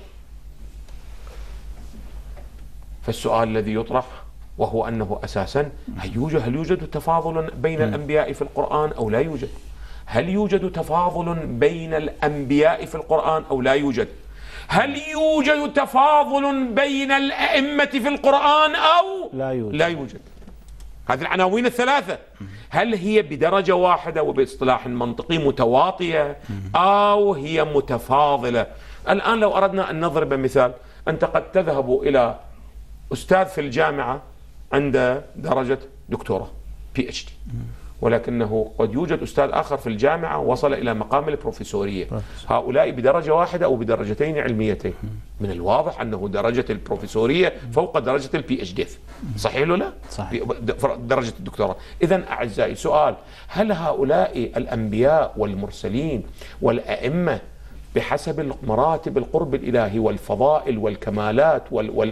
فالسؤال الذي يطرح وهو أنه أساسا هل يوجد تفاضل بين الأنبياء في القرآن أو لا يوجد؟ هل يوجد تفاضل بين الأنبياء في القرآن أو لا يوجد؟ هل يوجد تفاضل بين الأئمة في القرآن أو لا يوجد؟ هذه العناوين الثلاثة هل هي بدرجة واحدة وباصطلاح منطقي متواطية أو هي متفاضلة؟ الآن لو أردنا أن نضرب مثال، أنت قد تذهب إلى أستاذ في الجامعة عند درجة دكتوراه PhD، ولكنه قد يوجد أستاذ آخر في الجامعة وصل إلى مقام البروفيسورية. هؤلاء بدرجة واحدة أو بدرجتين علميتين. من الواضح أنه درجة البروفيسورية فوق درجة PhD. صحيح ولا لا؟ صحيح. درجة الدكتوراه. إذن أعزائي سؤال، هل هؤلاء الأنبياء والمرسلين والأئمة بحسب مراتب القرب الإلهي والفضائل والكمالات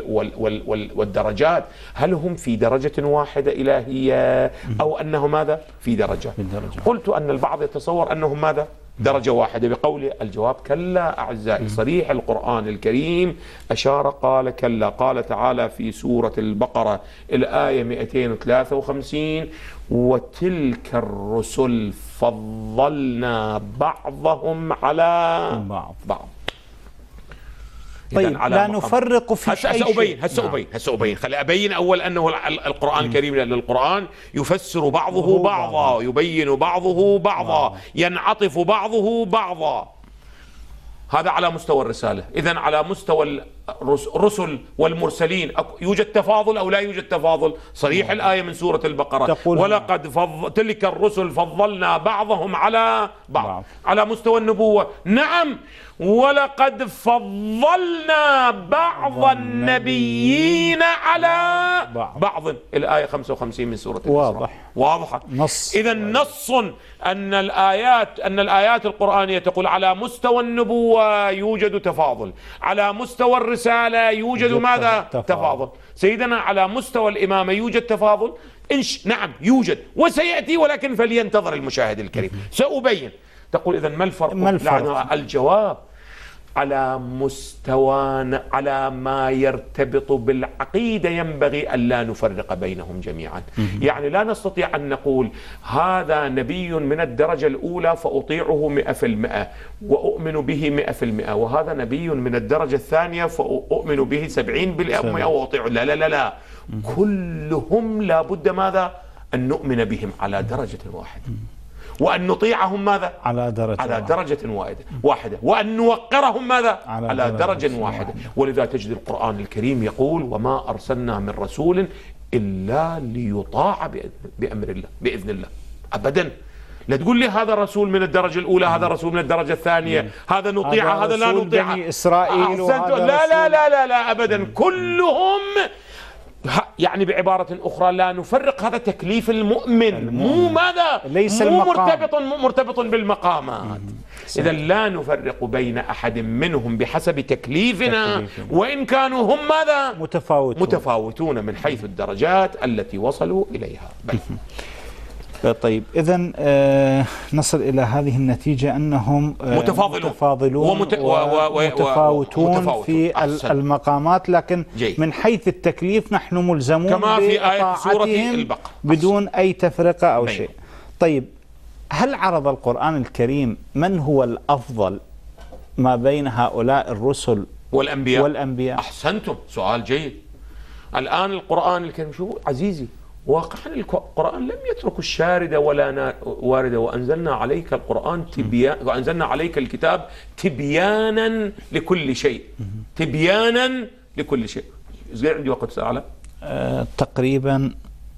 والدرجات هل هم في درجة واحدة إلهية أو أنهم ماذا؟ في درجة. قلت أن البعض يتصور أنهم ماذا؟ درجة واحدة بقول الجواب كلا أعزائي. صريح القرآن الكريم أشار قال كلا. قال تعالى في سورة البقرة الآية 253 وتلك الرسل فضلنا بعضهم على بعض. طيب لا نفرق في شيء. هسه أبين خلي أبين أول أنه القرآن الكريم، لأن القرآن يفسر بعضه بعضا، يبين بعضه بعضا، ينعطف بعضه بعضا. هذا على مستوى الرسالة. إذن على مستوى الرسل والمرسلين يوجد تفاضل أو لا يوجد تفاضل؟ صريح الآية من سورة البقرة ولقد تلك الرسل فضلنا بعضهم على بعض. على مستوى النبوة نعم، ولقد فضلنا بعض النبيين على بعض. الآية 55 من سورة الإسراء واضحة. إذن نص أن الآيات القرآنية تقول على مستوى النبوة يوجد تفاضل، على مستوى الرسالة يوجد ماذا؟ تفاضل. سيدنا على مستوى الإمامة يوجد تفاضل؟ نعم يوجد وسيأتي، ولكن فلينتظر المشاهد الكريم سأبين. تقول إذن ما الفرق؟ الجواب على مستوى على ما يرتبط بالعقيدة ينبغي أن لا نفرق بينهم جميعا. يعني لا نستطيع أن نقول هذا نبي من الدرجة الأولى فأطيعه 100% وأؤمن به 100%، وهذا نبي من الدرجة الثانية فأؤمن به 70% وأطيعه. لا لا لا لا، كلهم لا بد ماذا؟ أن نؤمن بهم على درجة واحدة، وأن نطيعهم ماذا؟ على درجة واحدة، وأن نوقرهم ماذا؟ على درجة واحدة. ولذا تجد القرآن الكريم يقول وما أرسلنا من رسول إلا ليطاع بأمر الله بإذن الله. أبدا لا تقول لي هذا رسول من الدرجة الأولى، هذا رسول من الدرجة الثانية، هذا نطيعه هذا لا نطيعه. بني إسرائيل لا لا لا لا لا أبدا، كلهم. يعني بعبارة أخرى لا نفرق، هذا تكليف المؤمن مو ماذا؟ ليس مو مرتبط بالمقامات. إذا لا نفرق بين أحد منهم بحسب تكليفنا، وإن كانوا هم ماذا؟ متفاوتون من حيث الدرجات التي وصلوا إليها. طيب إذن نصل إلى هذه النتيجة أنهم متفاضلون ومتفاوتون في المقامات، لكن من حيث التكليف نحن ملزمون كما في آية سورة البقرة بدون أي تفرقة أو شيء. طيب هل عرض القرآن الكريم من هو الأفضل ما بين هؤلاء الرسل والأنبياء؟ أحسنتم، سؤال جيد. الآن القرآن الكريم شو عزيزي، واقعا القرآن لم يترك الشاردة ولا واردة. وأنزلنا عليك القرآن تبيان، وأنزلنا عليك الكتاب تبيانا لكل شيء. تبيانا لكل شيء. عندي وقت سأعلم تقريبا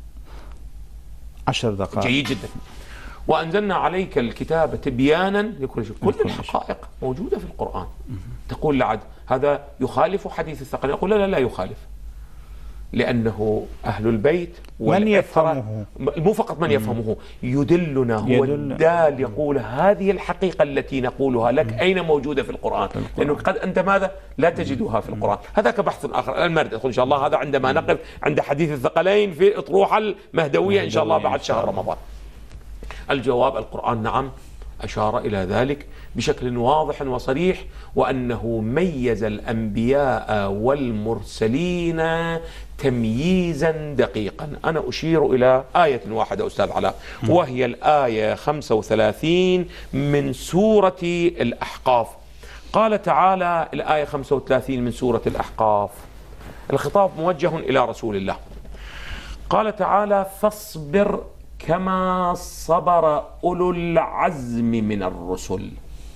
10 دقائق. جيد جدا. وأنزلنا عليك الكتاب تبيانا لكل شيء. كل الحقائق موجودة في القرآن. تقول لعد هذا يخالف حديث الثقلين، أقول لا لا لا يخالف. لأنه أهل البيت من يفهمه، مو فقط من يفهمه، يدلنا، هو الدال، يقول هذه الحقيقة التي نقولها لك أين موجودة في القرآن، لأنه قد أنت ماذا لا تجدها في القرآن. هذاك بحث آخر الآن ما ندخل إن شاء الله، هذا عندما نقف عند حديث الثقلين في أطروحة المهدوية إن شاء الله بعد شهر رمضان. الجواب القرآن نعم أشار إلى ذلك بشكل واضح وصريح، وأنه ميز الأنبياء والمرسلين تمييزا دقيقا. أنا أشير إلى آية واحدة أستاذ علاء، وهي الآية 35 من سورة الأحقاف. قال تعالى الآية 35 من سورة الأحقاف، الخطاب موجه إلى رسول الله. قال تعالى فاصبر كما صبر أولو العزم من الرسل.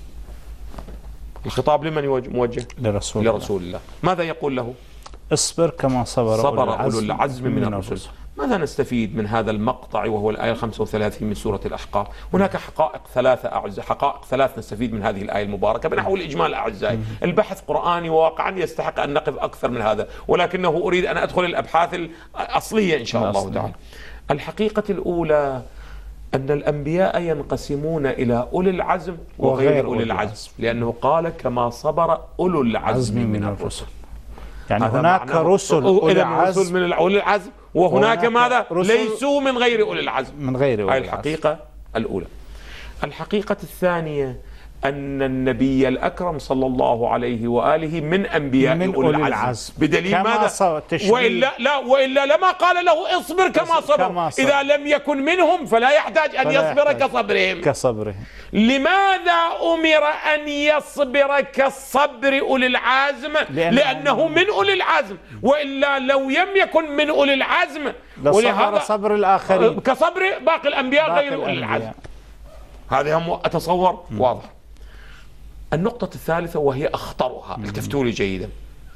الخطاب لمن موجه؟ لرسول الله. ماذا يقول له؟ اصبر كما صبر أولو العزم من الرسل. ماذا نستفيد من هذا المقطع وهو الآية 35 من سورة الأحقاف؟ هناك حقائق ثلاث نستفيد من هذه الآية المباركة بنحو الإجمال أعزائي. البحث قرآني وواقعا يستحق أن نقف أكثر من هذا، ولكنه أريد أن أدخل الأبحاث الأصلية إن شاء الله تعالى. الحقيقة الأولى أن الأنبياء ينقسمون إلى أولي العزم وغير أولي العزم، لأنه قال كما صبر أولو العزم من الرسل. يعني هناك رسل أولي العزم من أولي العزم، وهناك ماذا؟ ليسوا من غير أولي العزم. هذه الحقيقة الأولى. الحقيقة الثانية أن النبي الأكرم صلى الله عليه وآله من أنبياء أولي العزم، بدليل ماذا؟ وإلا لما قال له اصبر كما صبر. إذا لم يكن منهم فلا يحتاج أن يصبر كصبرهم. لماذا أمر أن يصبر كصبر أولي العزم؟ لأنه من أولي العزم، وإلا لو لم يكن من أولي العزم ولهذا صبر الآخرين كصبر باقي الأنبياء غير أولي العزم. هذا هم أتصور واضح. النقطة الثالثة وهي أخطرها، التفتوا لي جيدا،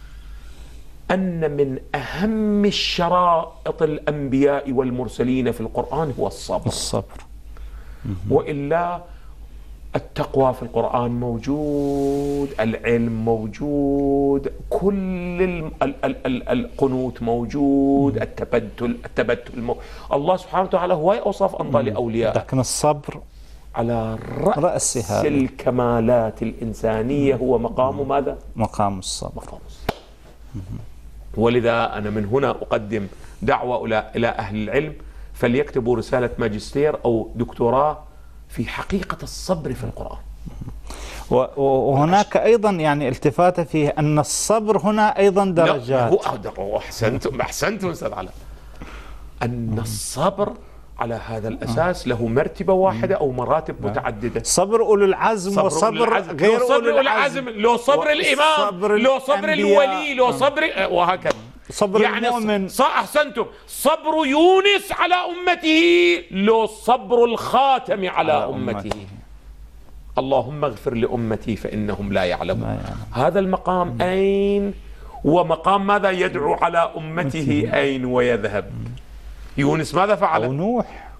أن من أهم الشرائط الأنبياء والمرسلين في القرآن هو الصبر. وإلا التقوى في القرآن موجود، العلم موجود، كل القنوت موجود، التبتل الله سبحانه وتعالى هو أوصاف أنظى لأولياء، لكن الصبر على رأس الكمالات الإنسانية هو مقام ماذا؟ مقام الصبر. ولذا أنا من هنا أقدم دعوة إلى أهل العلم فليكتبوا رسالة ماجستير أو دكتوراه في حقيقة الصبر في القرآن. وهناك أيضا يعني التفاتة فيه أن الصبر هنا أيضا درجات. أحسنتم أستاذ علاء، أن الصبر على هذا الأساس له مرتبة واحدة أو مراتب متعددة. صبر أولي العزم وصبر غير أولي العزم، لو صبر الإمام، لو صبر الولي، لو صبر وهكذا. صبر يعني المؤمن. أحسنتم. صبر يونس على أمته لو صبر الخاتم على أمته. اللهم اغفر لأمتي فإنهم لا يعلمون. هذا المقام أين؟ ومقام ماذا يدعو على أمته أين ويذهب؟ يونس ماذا فعل؟ أو نوح.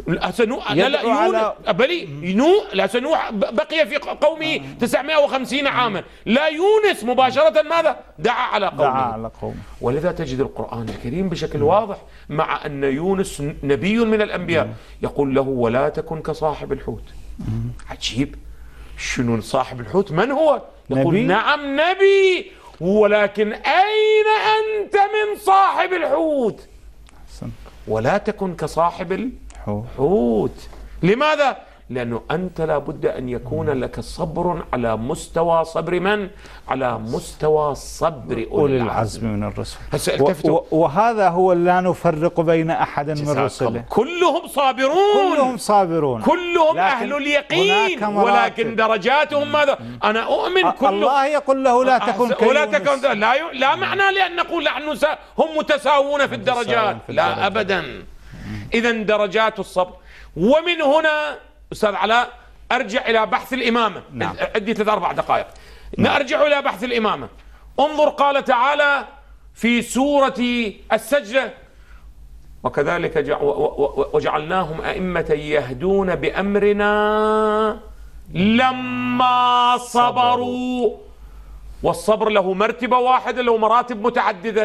نوح بقي في قومه 950 عاما، لا يونس مباشرة ماذا؟ دعا على قومه. ولذا تجد القرآن الكريم بشكل واضح مع أن يونس نبي من الأنبياء يقول له ولا تكن كصاحب الحوت. عجيب، شنو صاحب الحوت؟ من هو؟ يقول نبي؟ نعم نبي، ولكن أين أنت من صاحب الحوت؟ ولا تكن كصاحب الحوت. لماذا؟ لأنه أنت لابد أن يكون لك صبر على مستوى صبر من؟ على مستوى صبر أولي العزم من الرسل. وهذا هو لا نفرق بين أحد من رسله، كلهم صابرون، كلهم أهل اليقين، ولكن درجاتهم ماذا؟ أنا أؤمن الله يقول له لا تكن كيونس. لا معنى لأن نقول هم متساوون في الدرجات، لا أبدا. إذن درجات الصبر. ومن هنا أستاذ علاء أرجع إلى بحث الإمامة. عندي 3-4 دقائق. نرجع إلى بحث الإمامة. انظر قال تعالى في سورة السجدة وكذلك وجعلناهم أئمة يهدون بأمرنا لما صبروا. والصبر له مرتبة واحدة، له مراتب متعددة.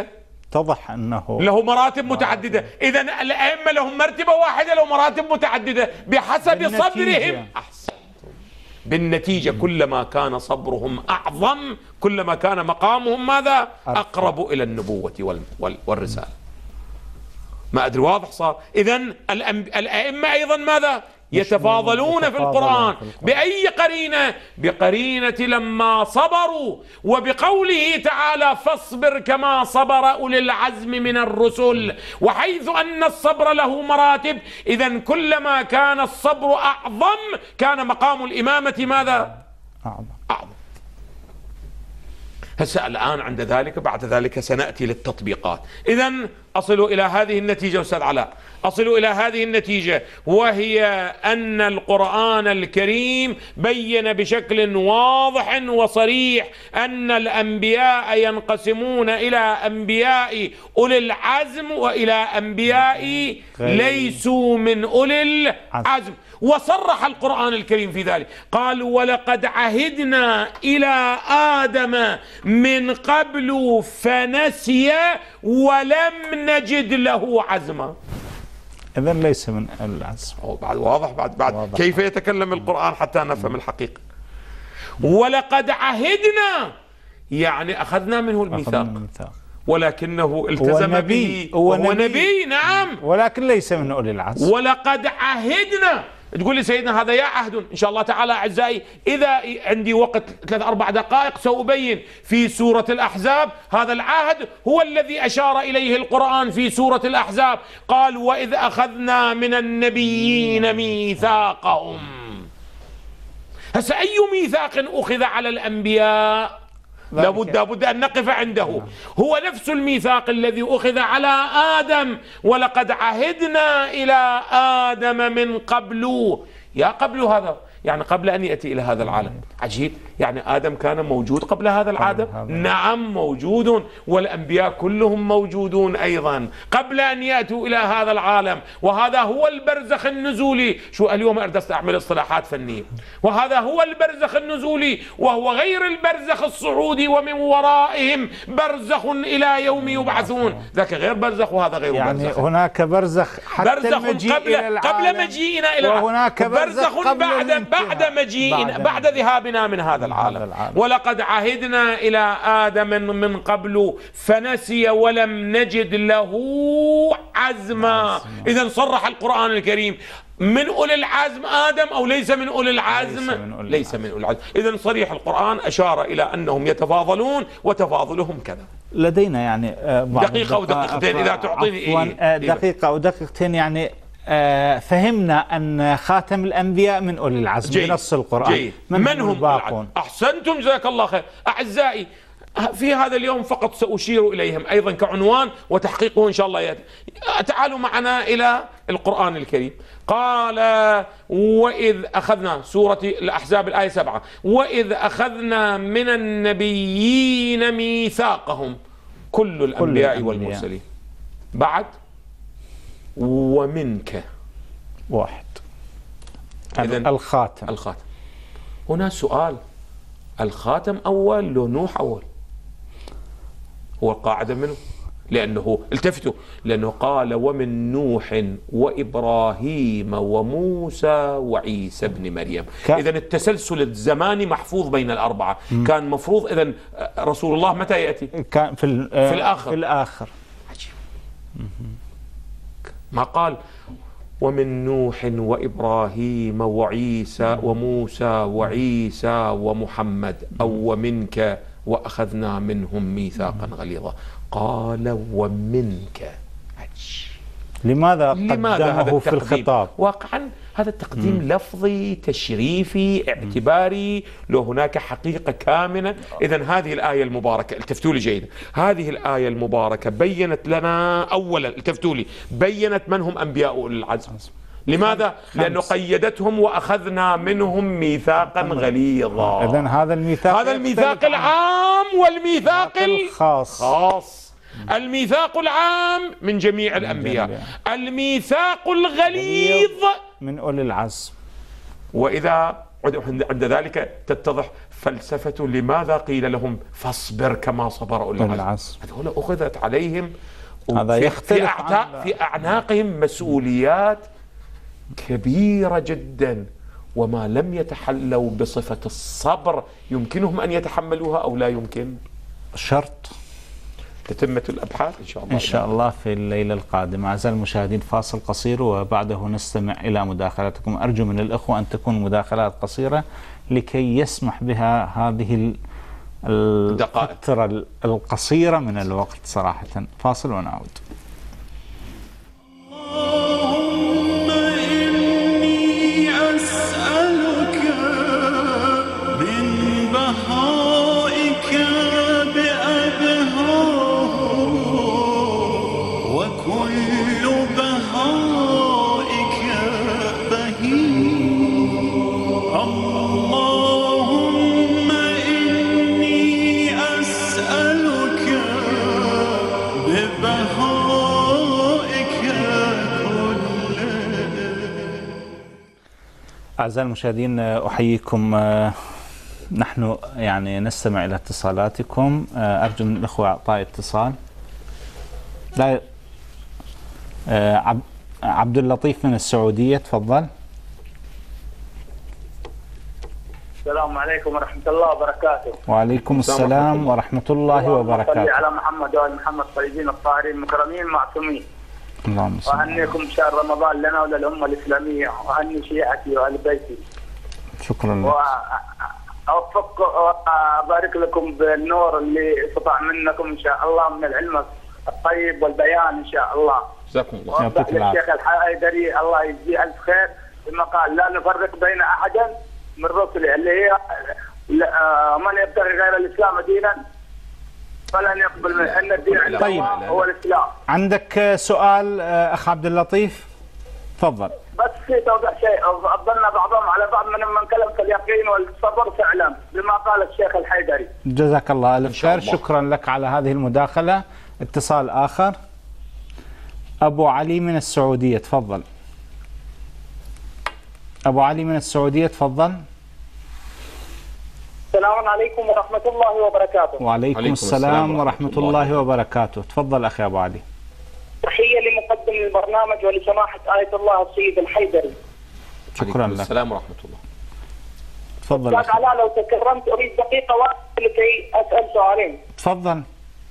اتضح أنه له مراتب متعددة. إذا الأئمة لهم مرتبة واحدة، له مراتب متعددة بحسب صبرهم. أحسن. بالنتيجة كلما كان صبرهم أعظم كلما كان مقامهم ماذا؟ أقرب إلى النبوة والرسالة. ما أدري واضح صار؟ إذن الأئمة أيضا ماذا؟ يتفاضلون في القرآن. بأي قرينة؟ بقرينة لما صبروا، وبقوله تعالى فاصبر كما صبر أولي العزم من الرسل. وحيث أن الصبر له مراتب، إذن كلما كان الصبر أعظم كان مقام الإمامة ماذا؟ أعظم. هسه الآن عند ذلك بعد ذلك سنأتي للتطبيقات. إذن أصلوا إلى هذه النتيجة أستاذ علاء، أصلوا إلى هذه النتيجة، وهي أن القرآن الكريم بين بشكل واضح وصريح أن الأنبياء ينقسمون إلى أنبياء أولي العزم وإلى أنبياء ليسوا من أولي العزم. وصرح القرآن الكريم في ذلك، قال ولقد عهدنا إلى آدم من قبل فنسي ولم نجد له عزما. إذن ليس من العزم. بعد واضح. بعد كيف يتكلم القرآن حتى نفهم الحقيقة. ولقد عهدنا يعني أخذنا منه الميثاق، ولكنه التزم به. هو نبي نعم، ولكن ليس من أولي العزم. ولقد عهدنا. تقول لي سيدنا هذا يا عهد، إن شاء الله تعالى أعزائي إذا عندي وقت 3-4 دقائق سأبين في سورة الأحزاب. هذا العهد هو الذي أشار إليه القرآن في سورة الأحزاب، قال وإذ أخذنا من النبيين ميثاقهم. هسه أي ميثاق أخذ على الأنبياء؟ لابد أن نقف عنده. هو نفس الميثاق الذي أخذ على آدم، ولقد عهدنا إلى آدم من قبل. يا قبل هذا يعني قبل أن يأتي إلى هذا العالم. عجيب، يعني آدم كان موجود قبل هذا العالم؟ نعم موجود، والأنبياء كلهم موجودون أيضا قبل أن يأتوا إلى هذا العالم. وهذا هو البرزخ النزولي. شو اليوم أردت أعمل اصطلاحات فنية. وهذا هو البرزخ النزولي، وهو غير البرزخ الصعودي ومن ورائهم برزخ إلى يوم يبعثون. ذاك غير برزخ وهذا غير يعني برزخ. هناك برزخ حتى المجيء إلى العالم، قبل مجيئنا إلى العالم، وهناك برزخ بعد مجيئنا، بعد ذهابنا من هذا العالم. ولقد عهدنا إلى آدم من قبل فنسي ولم نجد له عزما. إذن صرح القرآن الكريم من أولي العزم آدم أو ليس من أولي العزم؟ ليس من أولي العزم. إذن صريح القرآن أشار إلى أنهم يتفاضلون وتفاضلهم كذا. لدينا يعني دقيقة أو دقيقتين إذا تعطيني دقيقة أو دقيقتين. يعني فهمنا أن خاتم الأنبياء من أولي العزم بنص القرآن. جيد. من هم الباقون؟ أحسنتم جزاك الله خير. أعزائي في هذا اليوم فقط سأشير إليهم أيضا كعنوان وتحقيقه إن شاء الله يأتي. تعالوا معنا إلى القرآن الكريم. قال وإذ أخذنا، سورة الأحزاب الآية 7، وإذ أخذنا من النبيين ميثاقهم، كل الأنبياء والمرسلين. بعد ومنك واحد. إذن الخاتم. هنا سؤال، الخاتم أول لو نوح أول؟ هو القاعدة منه، لأنه التفتوا، لأنه قال ومن نوح وإبراهيم وموسى وعيسى ابن مريم. إذن التسلسل الزماني محفوظ بين الأربعة. كان مفروض إذن رسول الله متى يأتي؟ كان في الآخر. عجيب. ما قال ومن نوح وإبراهيم وعيسى وموسى وعيسى ومحمد أو ومنك وأخذنا منهم ميثاقا غليظا. قال ومنك. لماذا قدمه في الخطاب؟ واقعا هذا التقديم لفظي تشريفي اعتباري، لو هناك حقيقة كامنة. إذن هذه الآية المباركة، التفتوا لي جيدا، هذه الآية المباركة بينت لنا أولا، التفتوا لي، بينت من هم أنبياء أولي العزم. لماذا؟ لأنه قيدتهم وأخذنا منهم ميثاقا غليظا. إذن هذا الميثاق العام والميثاق الخاص. الميثاق العام من جميع الأنبياء، الميثاق الغليظ من أولي العزم. وإذا عند ذلك تتضح فلسفة لماذا قيل لهم فاصبر كما صبر أولي العزم. هذول أخذت عليهم هذا يختلف في أعناقهم مسؤوليات كبيرة جدا، وما لم يتحلوا بصفة الصبر يمكنهم أن يتحملوها أو لا يمكن؟ شرط تتمة الأبحاث إن شاء الله. إن شاء الله في الليلة القادمة. أعزائي المشاهدين فاصل قصير وبعده نستمع إلى مداخلاتكم. أرجو من الإخوة أن تكون مداخلات قصيرة لكي يسمح بها هذه الفترة القصيرة من الوقت صراحة. فاصل ونعود. أعزائي المشاهدين أحييكم. نحن يعني نستمع إلى اتصالاتكم. أرجو من الأخوة إعطاء اتصال. لا عبد اللطيف من السعودية، تفضل. السلام عليكم ورحمة الله وبركاته. وعليكم السلام ورحمة الله وبركاته. صلي على محمد وآل محمد الطيبين الطاهرين المكرمين المعصومين. اللهم صل. وأهنيكم شهر رمضان لنا وللأمة الإسلامية، وأهني شيعتي وأهل بيتي. شكرا لك. وأوفقكم وأبارك لكم بالنور اللي استطاع منكم إن شاء الله من العلم الطيب والبيان إن شاء الله. جزاكم الله. وأوفق للشيخ الحيدري الله يجزيه ألف خير، بما قال لا نفرق بين أحد من رسله، اللي هي من يبتغي غير الإسلام دينا فلن يقبل من أن الدين عند الله هو الإسلام. عندك سؤال أخ عبد اللطيف؟ تفضل. بس في توضيح شيء، فضلنا بعضهم على بعض من كلمة اليقين والصبر فعلا بما قال الشيخ الحيدري. جزاك الله ألف خير، شكرا لك على هذه المداخلة. اتصال آخر، أبو علي من السعودية، تفضل. أبو علي من السعودية، تفضل. السلام عليكم ورحمة الله وبركاته. وعليكم السلام ورحمة الله وبركاته. تفضل أخي أبو علي. تحية لمقدم البرنامج ولسماحة آية الله السيد الحيدري. شكرا لك. السلام ورحمة الله. تفضل أستاذ علاء لو تكرمت أريد دقيقة واحدة لكي أسأل سؤالين. تفضل.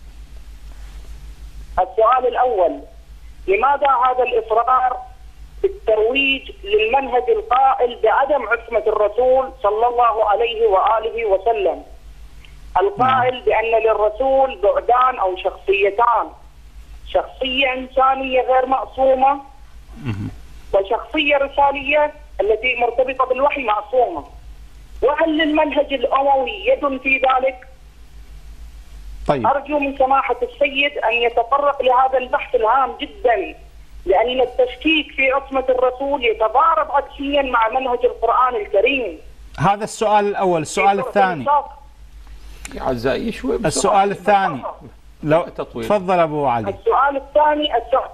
السؤال الأول، لماذا هذا الإصرار بالترويج للمنهج القائل بعدم عصمة الرسول صلى الله عليه وآله وسلم، القائل بأن للرسول بعدان أو شخصيتان، شخصية إنسانية غير معصومة وشخصية رسالية التي مرتبطة بالوحي معصومة، وهل للمنهج الأموي يد في ذلك؟ طيب. أرجو من سماحة السيد أن يتطرق لهذا البحث الهام جدا، لأن التشكيك في عصمة الرسول يتضارب عكسيا مع منهج القرآن الكريم. هذا السؤال الأول. السؤال الثاني يا عزائي شوي. السؤال الثاني لو تفضل أبو علي. السؤال الثاني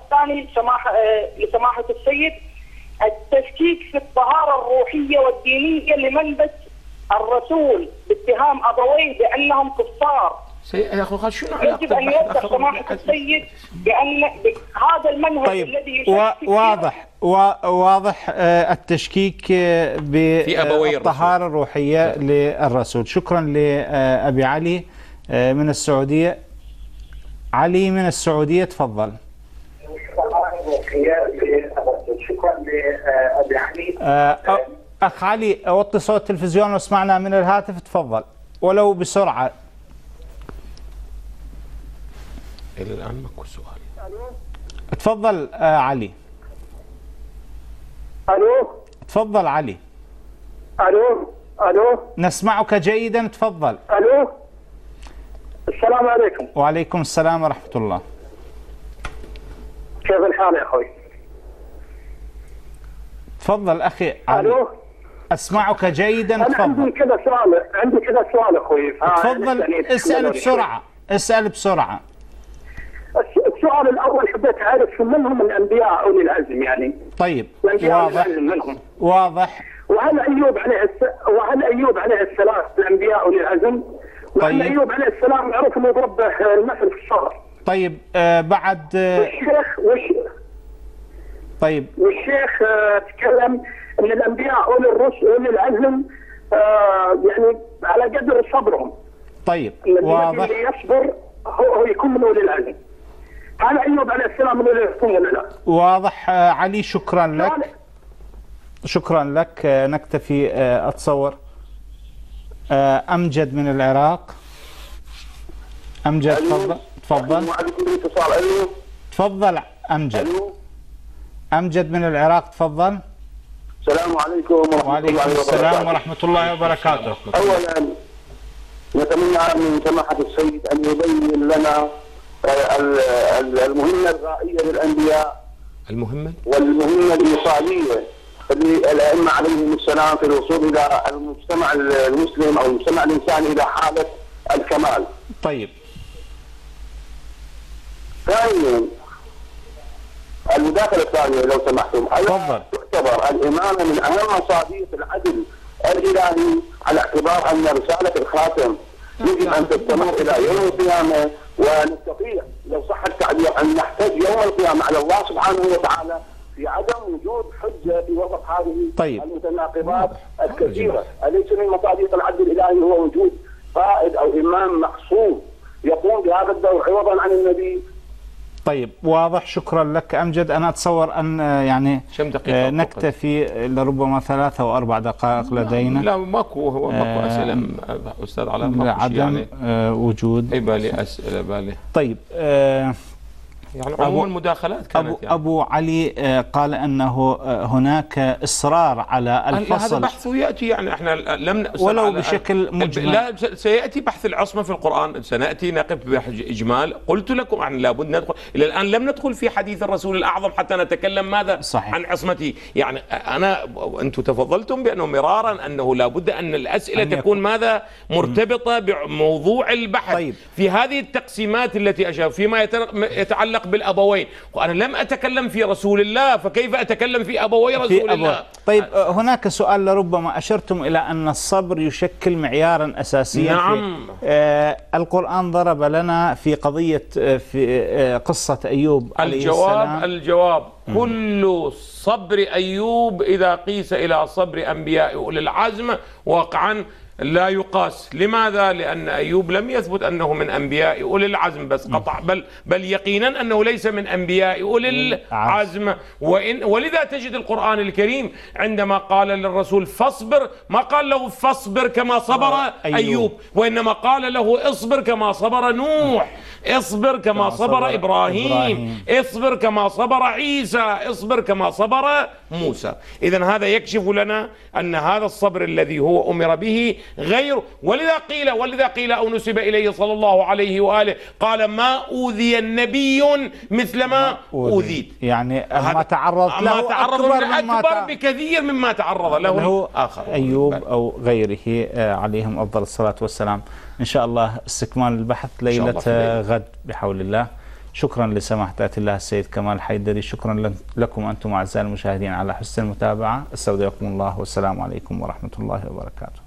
لسماحة السيد، التشكيك في الطهارة الروحية والدينية لمنبت الرسول باتهام أبويه بأنهم كفار. يا أخي شنو يجب أن يوضح سماحة السيد بأن هذا المنهج الذي يشكك واضح التشكيك بالطهارة الروحية للرسول. شكرا لأبي علي من السعودية. علي من السعودية، تفضل. شكرا لأبي علي. أخ علي وطي صوت التلفزيون واسمعنا من الهاتف، تفضل ولو بسرعة. إلى الآن ماكو سؤال. تفضل علي. ألو. تفضل علي. ألو. نسمعك جيدا، تفضل. ألو. السلام عليكم. وعليكم السلام ورحمة الله. كيف الحال يا أخوي؟ تفضل أخي علي. ألو. أسمعك جيدا، تفضل. عندي كذا سؤال أخوي. تفضل اسأل بسرعة. السؤال الأول حبيت أعرف من هم الأنبياء أولي العزم يعني. طيب. الأنبياء واضح. منهم. واضح. وهل أيوب عليه السلام الأنبياء أولي العزم؟ وأن أيوب عليه السلام معروف أنه يضرب المثل في الصبر. طيب بعد والشيخ تكلم أن الأنبياء أولي الرسل أولي العزم يعني على قدر صبرهم. طيب واضح. اللي يصبر هو يكون من أولي العزم. هل أيوب عليه السلام من أولي العزم ولا لا؟ واضح علي، شكرا لك. شكرا لك. نكتفي. أتصور أمجد من العراق. أمجد تفضل. تفضل أمجد. أمجد من العراق تفضل. السلام عليكم ورحمة الله وبركاته. وعليكم السلام ورحمة الله وبركاته. أولا نتمنى من سماحة السيد أن يبين لنا المهمة الغائية للأنبياء، المهمة الإيصالية للأئمة عليهم السلام في الوصول إلى المجتمع المسلم أو المجتمع الإنساني إلى حالة الكمال. طيب. ثانيا المداخلة الثانية لو سمحتم، تفضل. تعتبر الإمامة من أهم مصادر العدل الإلهي على اعتبار أن رسالة الخاتم يجب أن تستمر إلى يوم القيامة، ونستطيع لو صح التعبير أن نحتاج يوم القيامة على الله سبحانه وتعالى في عدم وجود حجة في وسط هذه المتناقضات الكثيرة. أليس من مصادر العدل الإلهي هو وجود قائد أو إمام مخصوص يقوم بهذا الدور عوضا عن النبي؟ طيب واضح. شكرا لك أمجد. أنا أتصور أن يعني نكتفي لربما 3 أو 4 دقائق لدينا. لا ماكو أسئلة أستاذ علاء، عدم وجود بالي أسئلة بالي. طيب يعني عموما المداخلات كانت أبو علي قال أنه هناك إصرار على الفصل. هذا بحث يأتي، يعني احنا لم ولو بشكل مجمل. لا سيأتي بحث العصمة في القرآن، سنأتي نقف بإجمال. قلت لكم احنا لابد ندخل، إلى الآن لم ندخل في حديث الرسول الأعظم حتى نتكلم ماذا صحيح. عن عصمته. يعني أنتم تفضلتم بأنه مرارا أنه لابد أن الأسئلة تكون ماذا مرتبطة بموضوع البحث. طيب. في هذه التقسيمات التي أشار فيما يتعلق بالأبوين، وأنا لم أتكلم في رسول الله، فكيف أتكلم في أبوي رسول الله؟ طيب هناك سؤال لربما أشرتم إلى أن الصبر يشكل معيارا أساسيا. نعم. القرآن ضرب لنا في قضية في قصة أيوب عليه السلام. الجواب كل صبر أيوب إذا قيس إلى صبر أنبياء أولي العزم واقعا لا يقاس. لماذا؟ لأن أيوب لم يثبت أنه من أنبياء أولي العزم بس قطع، بل يقينا أنه ليس من أنبياء أولي العزم. ولذا تجد القرآن الكريم عندما قال للرسول فاصبر، ما قال له فاصبر كما صبر أيوب، وإنما قال له اصبر كما صبر نوح، اصبر كما صبر إبراهيم، اصبر كما صبر عيسى، اصبر كما صبر موسى. إذن هذا يكشف لنا أن هذا الصبر الذي هو أمر به غير. ولذا قيل أو نسب إليه صلى الله عليه وآله قال ما أوذي النبي مثل ما أوذيت، يعني ما تعرض له أكبر بكثير مما تعرض له آخر أيوب أو غيره عليهم أفضل الصلاة والسلام. إن شاء الله استكمال البحث ليلة غد بحول الله. شكرا لسماحة آية الله السيد كمال حيدري. شكرا لكم أنتم أعزائي المشاهدين على حسن المتابعة. استودعكم الله والسلام عليكم ورحمة الله وبركاته.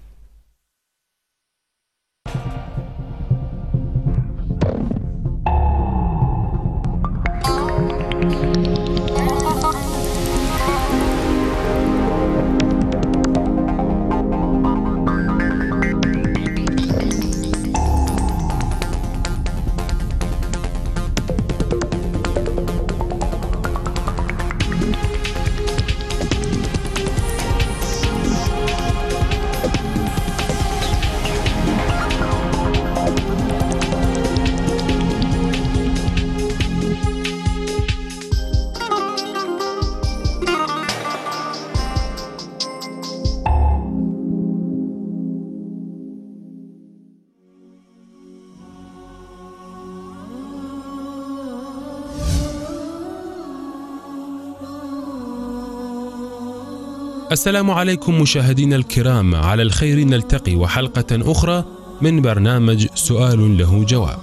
السلام عليكم مشاهدينا الكرام، على الخير نلتقي وحلقة أخرى من برنامج سؤال له جواب.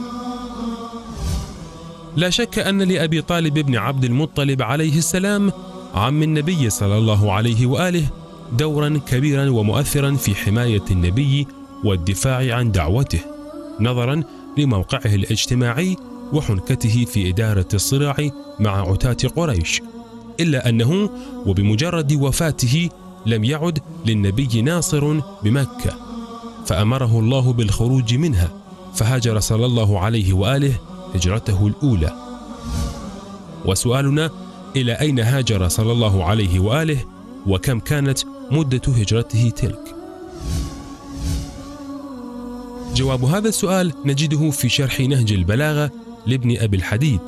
لا شك أن لأبي طالب بن عبد المطلب عليه السلام عم النبي صلى الله عليه وآله دورا كبيرا ومؤثرا في حماية النبي والدفاع عن دعوته، نظرا لموقعه الاجتماعي وحنكته في إدارة الصراع مع عتاة قريش، إلا أنه وبمجرد وفاته لم يعد للنبي ناصر بمكة، فأمره الله بالخروج منها، فهاجر صلى الله عليه وآله هجرته الأولى. وسؤالنا: إلى أين هاجر صلى الله عليه وآله، وكم كانت مدة هجرته تلك؟ جواب هذا السؤال نجده في شرح نهج البلاغة لابن أبي الحديد.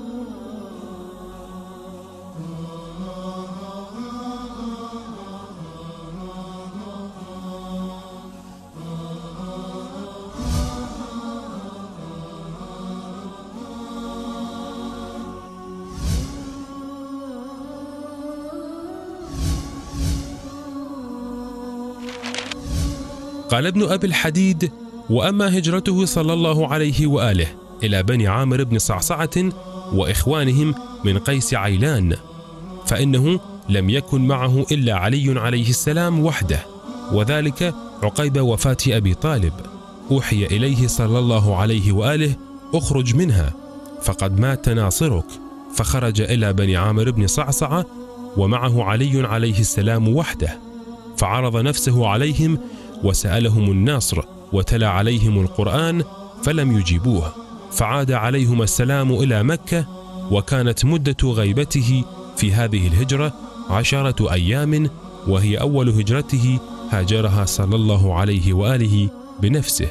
قال ابن أبي الحديد: وأما هجرته صلى الله عليه وآله إلى بني عامر بن صعصعة وإخوانهم من قيس عيلان، فإنه لم يكن معه إلا علي عليه السلام وحده، وذلك عقيب وفاة أبي طالب. أوحي إليه صلى الله عليه وآله: أخرج منها فقد مات ناصرك، فخرج إلى بني عامر بن صعصعة ومعه علي عليه السلام وحده، فعرض نفسه عليهم وسألهم النصر وتلا عليهم القرآن فلم يجيبوه، فعاد عليهم السلام إلى مكة، وكانت مدة غيبته في هذه الهجرة 10 أيام، وهي أول هجرته هاجرها صلى الله عليه وآله بنفسه.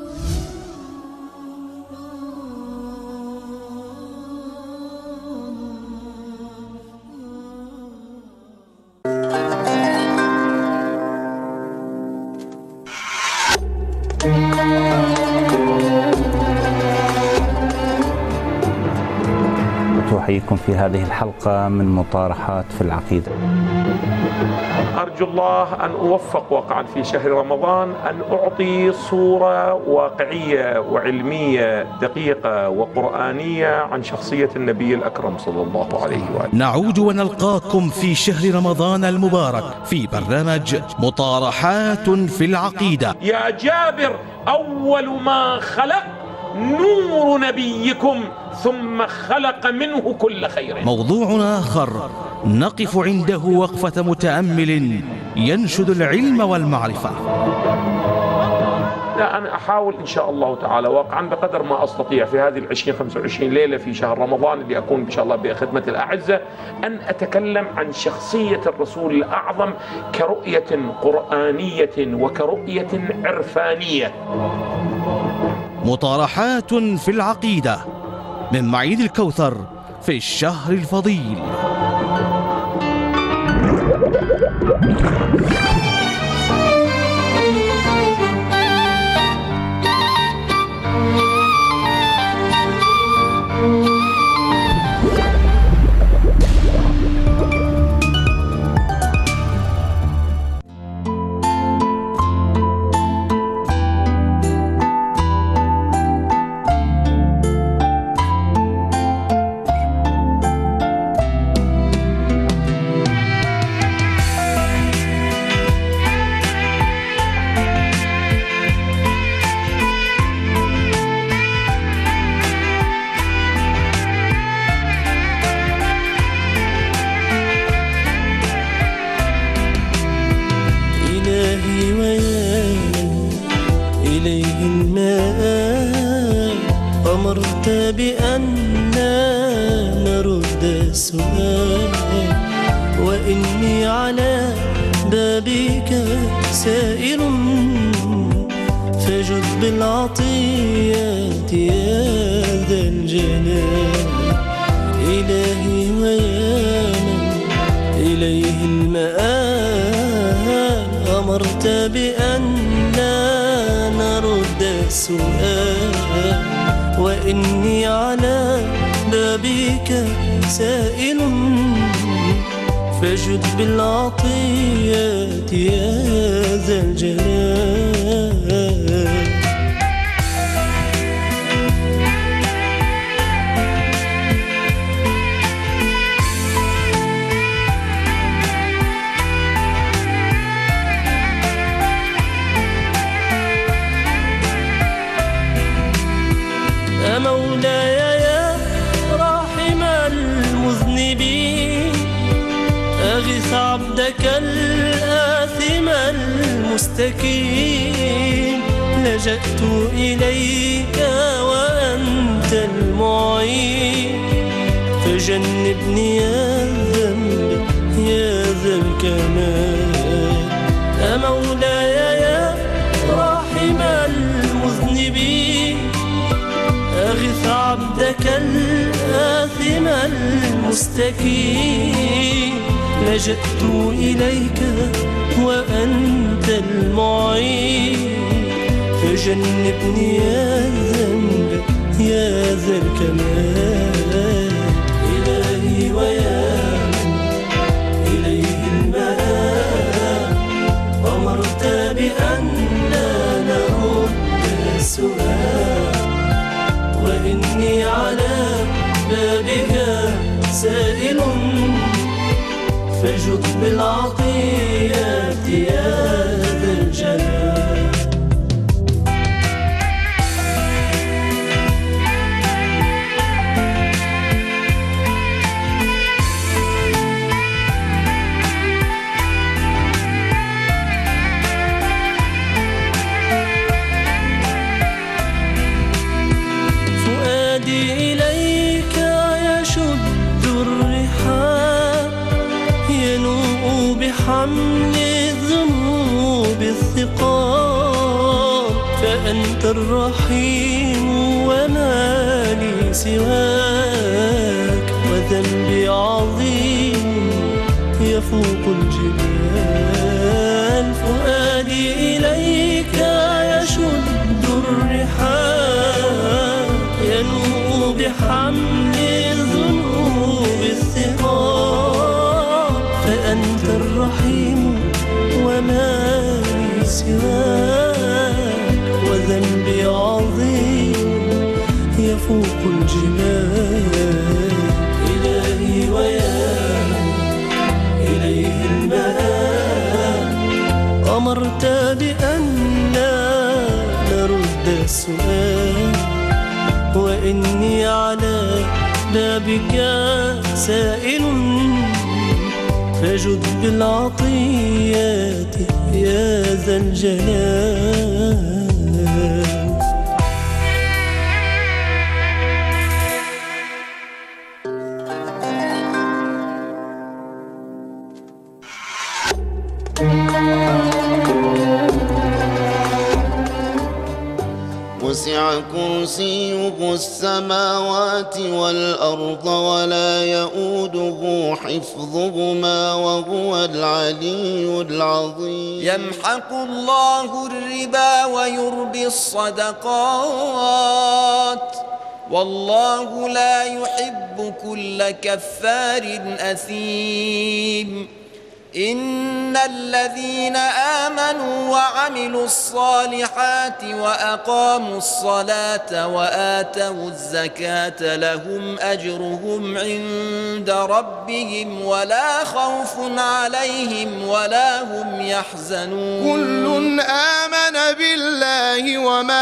أحييكم في هذه الحلقة من مطارحات في العقيدة. أرجو الله أن أوفق وقعا في شهر رمضان أن أعطي صورة واقعية وعلمية دقيقة وقرآنية عن شخصية النبي الأكرم صلى الله عليه وآله. نعود ونلقاكم في شهر رمضان المبارك في برنامج مطارحات في العقيدة. يا جابر، أول ما خلق نور نبيكم ثم خلق منه كل خير. موضوع آخر نقف عنده وقفة متأمل ينشد العلم والمعرفة. لا، أنا أحاول إن شاء الله تعالى واقعا بقدر ما أستطيع في هذه 20-25 ليلة في شهر رمضان اللي أكون إن شاء الله بخدمة الأعزة أن أتكلم عن شخصية الرسول الأعظم كرؤية قرآنية وكرؤية عرفانية. مطارحات في العقيدة من معيد الكوثر في الشهر الفضيل. وإني على بابك سائر فجد بالعطيات يا ذا الجلال. إلهي ويا من إليه المآل أمرت بأن نرد السؤال وإني على بابك سائل فجد بالعطيات يا ذا الجلال. المستكين لجأت إليك وأنت المعين فجنبني الذنب يا ذا الكمال يا مولاي يا راحم المذنبين أغث عبدك الآثم المستكين لجأت إليك وأنت المعين فجنبني الذنب يا ذا الكمال إلهي ويا إليه المآب أمرت بأن لا نرد السؤال وإني على بابك سائل فجد بالعطيات يا ذا الجلال فؤادي إليك يشد الرحال ينوء بحمل الذنوب الثقال فأنت الرحيم وما لي سواك وذنبي عظيم يفوق الجبال فؤادي إليك يشد الرحال ينوء بحمل الذنوب الثقال فأنت الرحيم وما لي سواك وذنبي عظيم يفوق الجبال إلهي ويا إليه المآب أمرت بأن لا نرد السؤال وإني على بابك سائل فجد بالعطيات يا ذا الجلال وسع كرسيه السماوات والأرض ولا يؤوده حفظهما وهو العلي العظيم يمحق الله الربا ويربي الصدقات والله لا يحب كل كفار أثيم إن الذين آمنوا وعملوا الصالحات وأقاموا الصلاة وآتوا الزكاة لهم أجرهم عند ربهم ولا خوف عليهم ولا هم يحزنون كل آمن بالله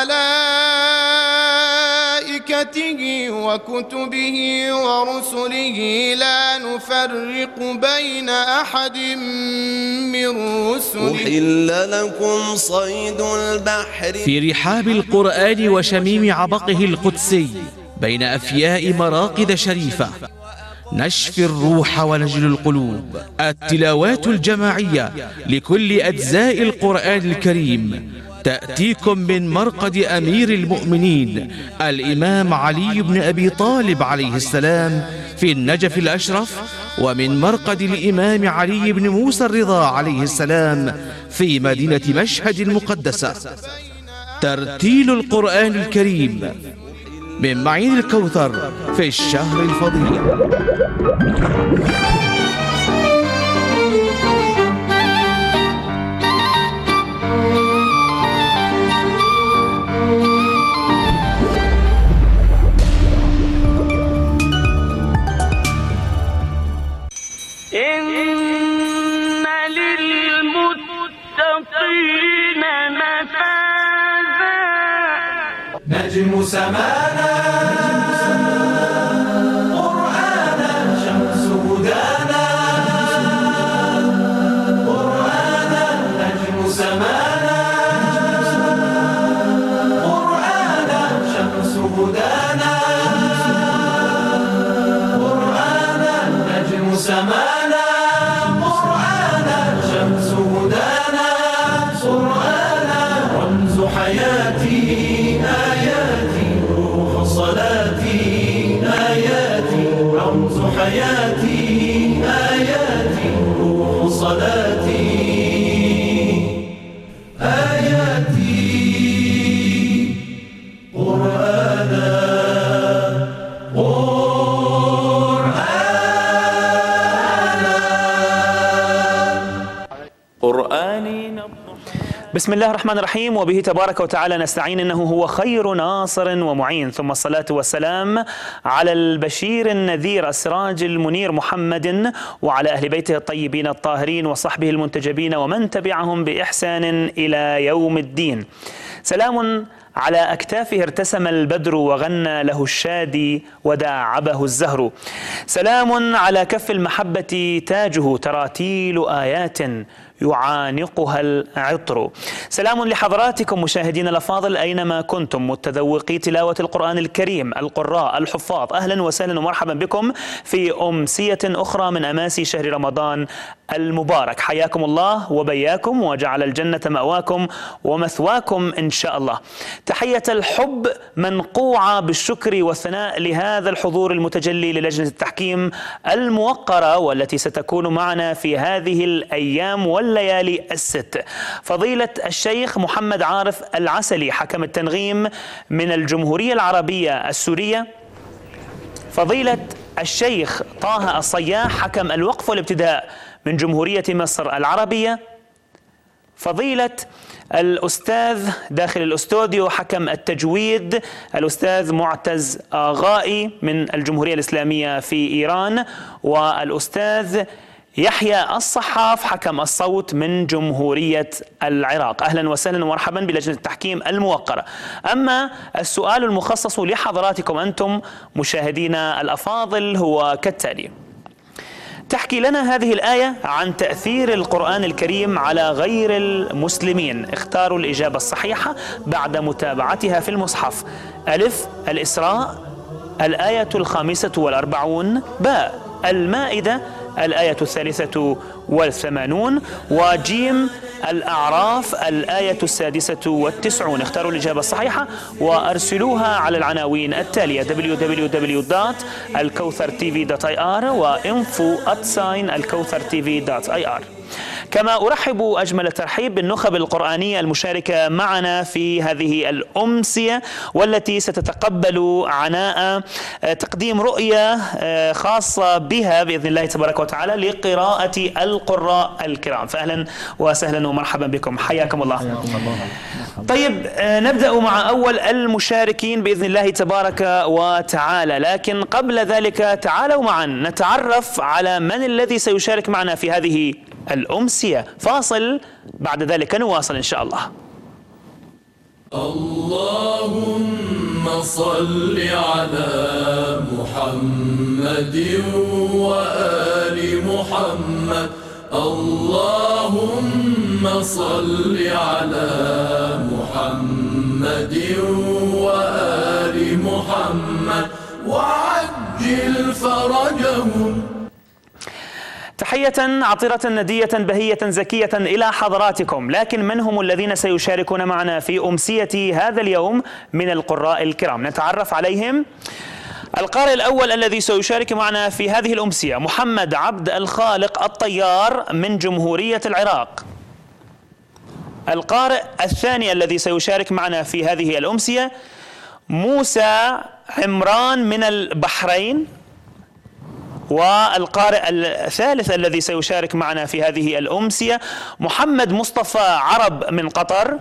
وملائكته وكتبه ورسله لا نفرق بين أحد من رسله أحل لكم صيد البحر في رحاب القرآن وشميم عبقه القدسي بين أفياء مراقد شريفة نشفي الروح ونجل القلوب التلاوات الجماعية لكل أجزاء القرآن الكريم تأتيكم من مرقد أمير المؤمنين الإمام علي بن أبي طالب عليه السلام في النجف الأشرف ومن مرقد الإمام علي بن موسى الرضا عليه السلام في مدينة مشهد المقدسة ترتيل القرآن الكريم من معين الكوثر في الشهر الفضيل. إن للمتقين مفازا نجم سمانا قرآنا شمس هدانا قرآنا نجم سمانا سمانا قرآنا شمس هدانا قرآنا رمز حياتي آياتي روح صلاتي آياتي رمز حياتي آياتي روح صلاتي آياتي قرآنا بسم الله الرحمن الرحيم، وبه تبارك وتعالى نستعين، إنه هو خير ناصر ومعين، ثم الصلاة والسلام على البشير النذير السراج المنير محمد وعلى أهل بيته الطيبين الطاهرين وصحبه المنتجبين ومن تبعهم بإحسان إلى يوم الدين. سلام على أكتافه ارتسم البدر وغنى له الشادي وداعبه الزهر. سلام على كف المحبة تاجه تراتيل آيات يعانقها العطر. سلام لحضراتكم مشاهدين الأفاضل أينما كنتم، متذوقي تلاوة القرآن الكريم، القراء الحفاظ، أهلا وسهلا ومرحبا بكم في أمسية أخرى من أماسي شهر رمضان المبارك. حياكم الله وبياكم وجعل الجنة مأواكم ومثواكم إن شاء الله. تحية الحب منقوعة بالشكر والثناء لهذا الحضور المتجلي للجنة التحكيم الموقرة والتي ستكون معنا في هذه الأيام والليالي الست. فضيلة الشيخ محمد عارف العسلي حكم التنغيم من الجمهورية العربية السورية، فضيلة الشيخ طه الصياح حكم الوقف والابتداء من جمهورية مصر العربية، فضيلة الأستاذ داخل الأستوديو حكم التجويد الأستاذ معتز آغائي من الجمهورية الإسلامية في إيران، والأستاذ يحيى الصحاف حكم الصوت من جمهورية العراق. أهلا وسهلا ومرحبا بلجنة التحكيم الموقرة. أما السؤال المخصص لحضراتكم أنتم مشاهدينا الأفاضل هو كالتالي: تحكي لنا هذه الآية عن تأثير القرآن الكريم على غير المسلمين. اختاروا الإجابة الصحيحة بعد متابعتها في المصحف. ألف الإسراء الآية 45، باء المائدة الآية 83، وجيم الأعراف الآية 96. اختاروا الإجابة الصحيحة وأرسلوها على العناوين التالية: www.alkawthartv.ir وinfo@alkawthartv.ir. كما أرحب أجمل الترحيب بالنخب القرآنية المشاركة معنا في هذه الأمسية، والتي ستتقبل عناء تقديم رؤية خاصة بها بإذن الله تبارك وتعالى لقراءة القراء الكرام. فأهلا وسهلا ومرحبا بكم، حياكم الله. طيب، نبدأ مع أول المشاركين بإذن الله تبارك وتعالى، لكن قبل ذلك تعالوا معا نتعرف على من الذي سيشارك معنا في هذه الأمسية. فاصل، بعد ذلك نواصل إن شاء الله. اللهم صل على محمد وآل محمد. اللهم صل على محمد وآل محمد وعجل فرجهم. تحية عطرة ندية بهية زكية إلى حضراتكم. لكن من هم الذين سيشاركون معنا في أمسية هذا اليوم من القراء الكرام؟ نتعرف عليهم. القارئ الأول الذي سيشارك معنا في هذه الأمسية محمد عبد الخالق الطيار من جمهورية العراق. القارئ الثاني الذي سيشارك معنا في هذه الأمسية موسى عمران من البحرين. والقارئ الثالث الذي سيشارك معنا في هذه الأمسية محمد مصطفى عرب من قطر.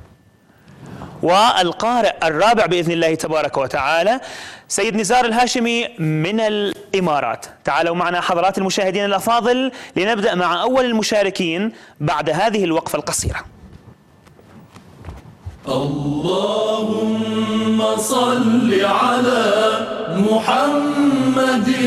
والقارئ الرابع بإذن الله تبارك وتعالى سيد نزار الهاشمي من الإمارات. تعالوا معنا حضرات المشاهدين الأفاضل لنبدأ مع أول المشاركين بعد هذه الوقفة القصيرة. اللهم صل على محمد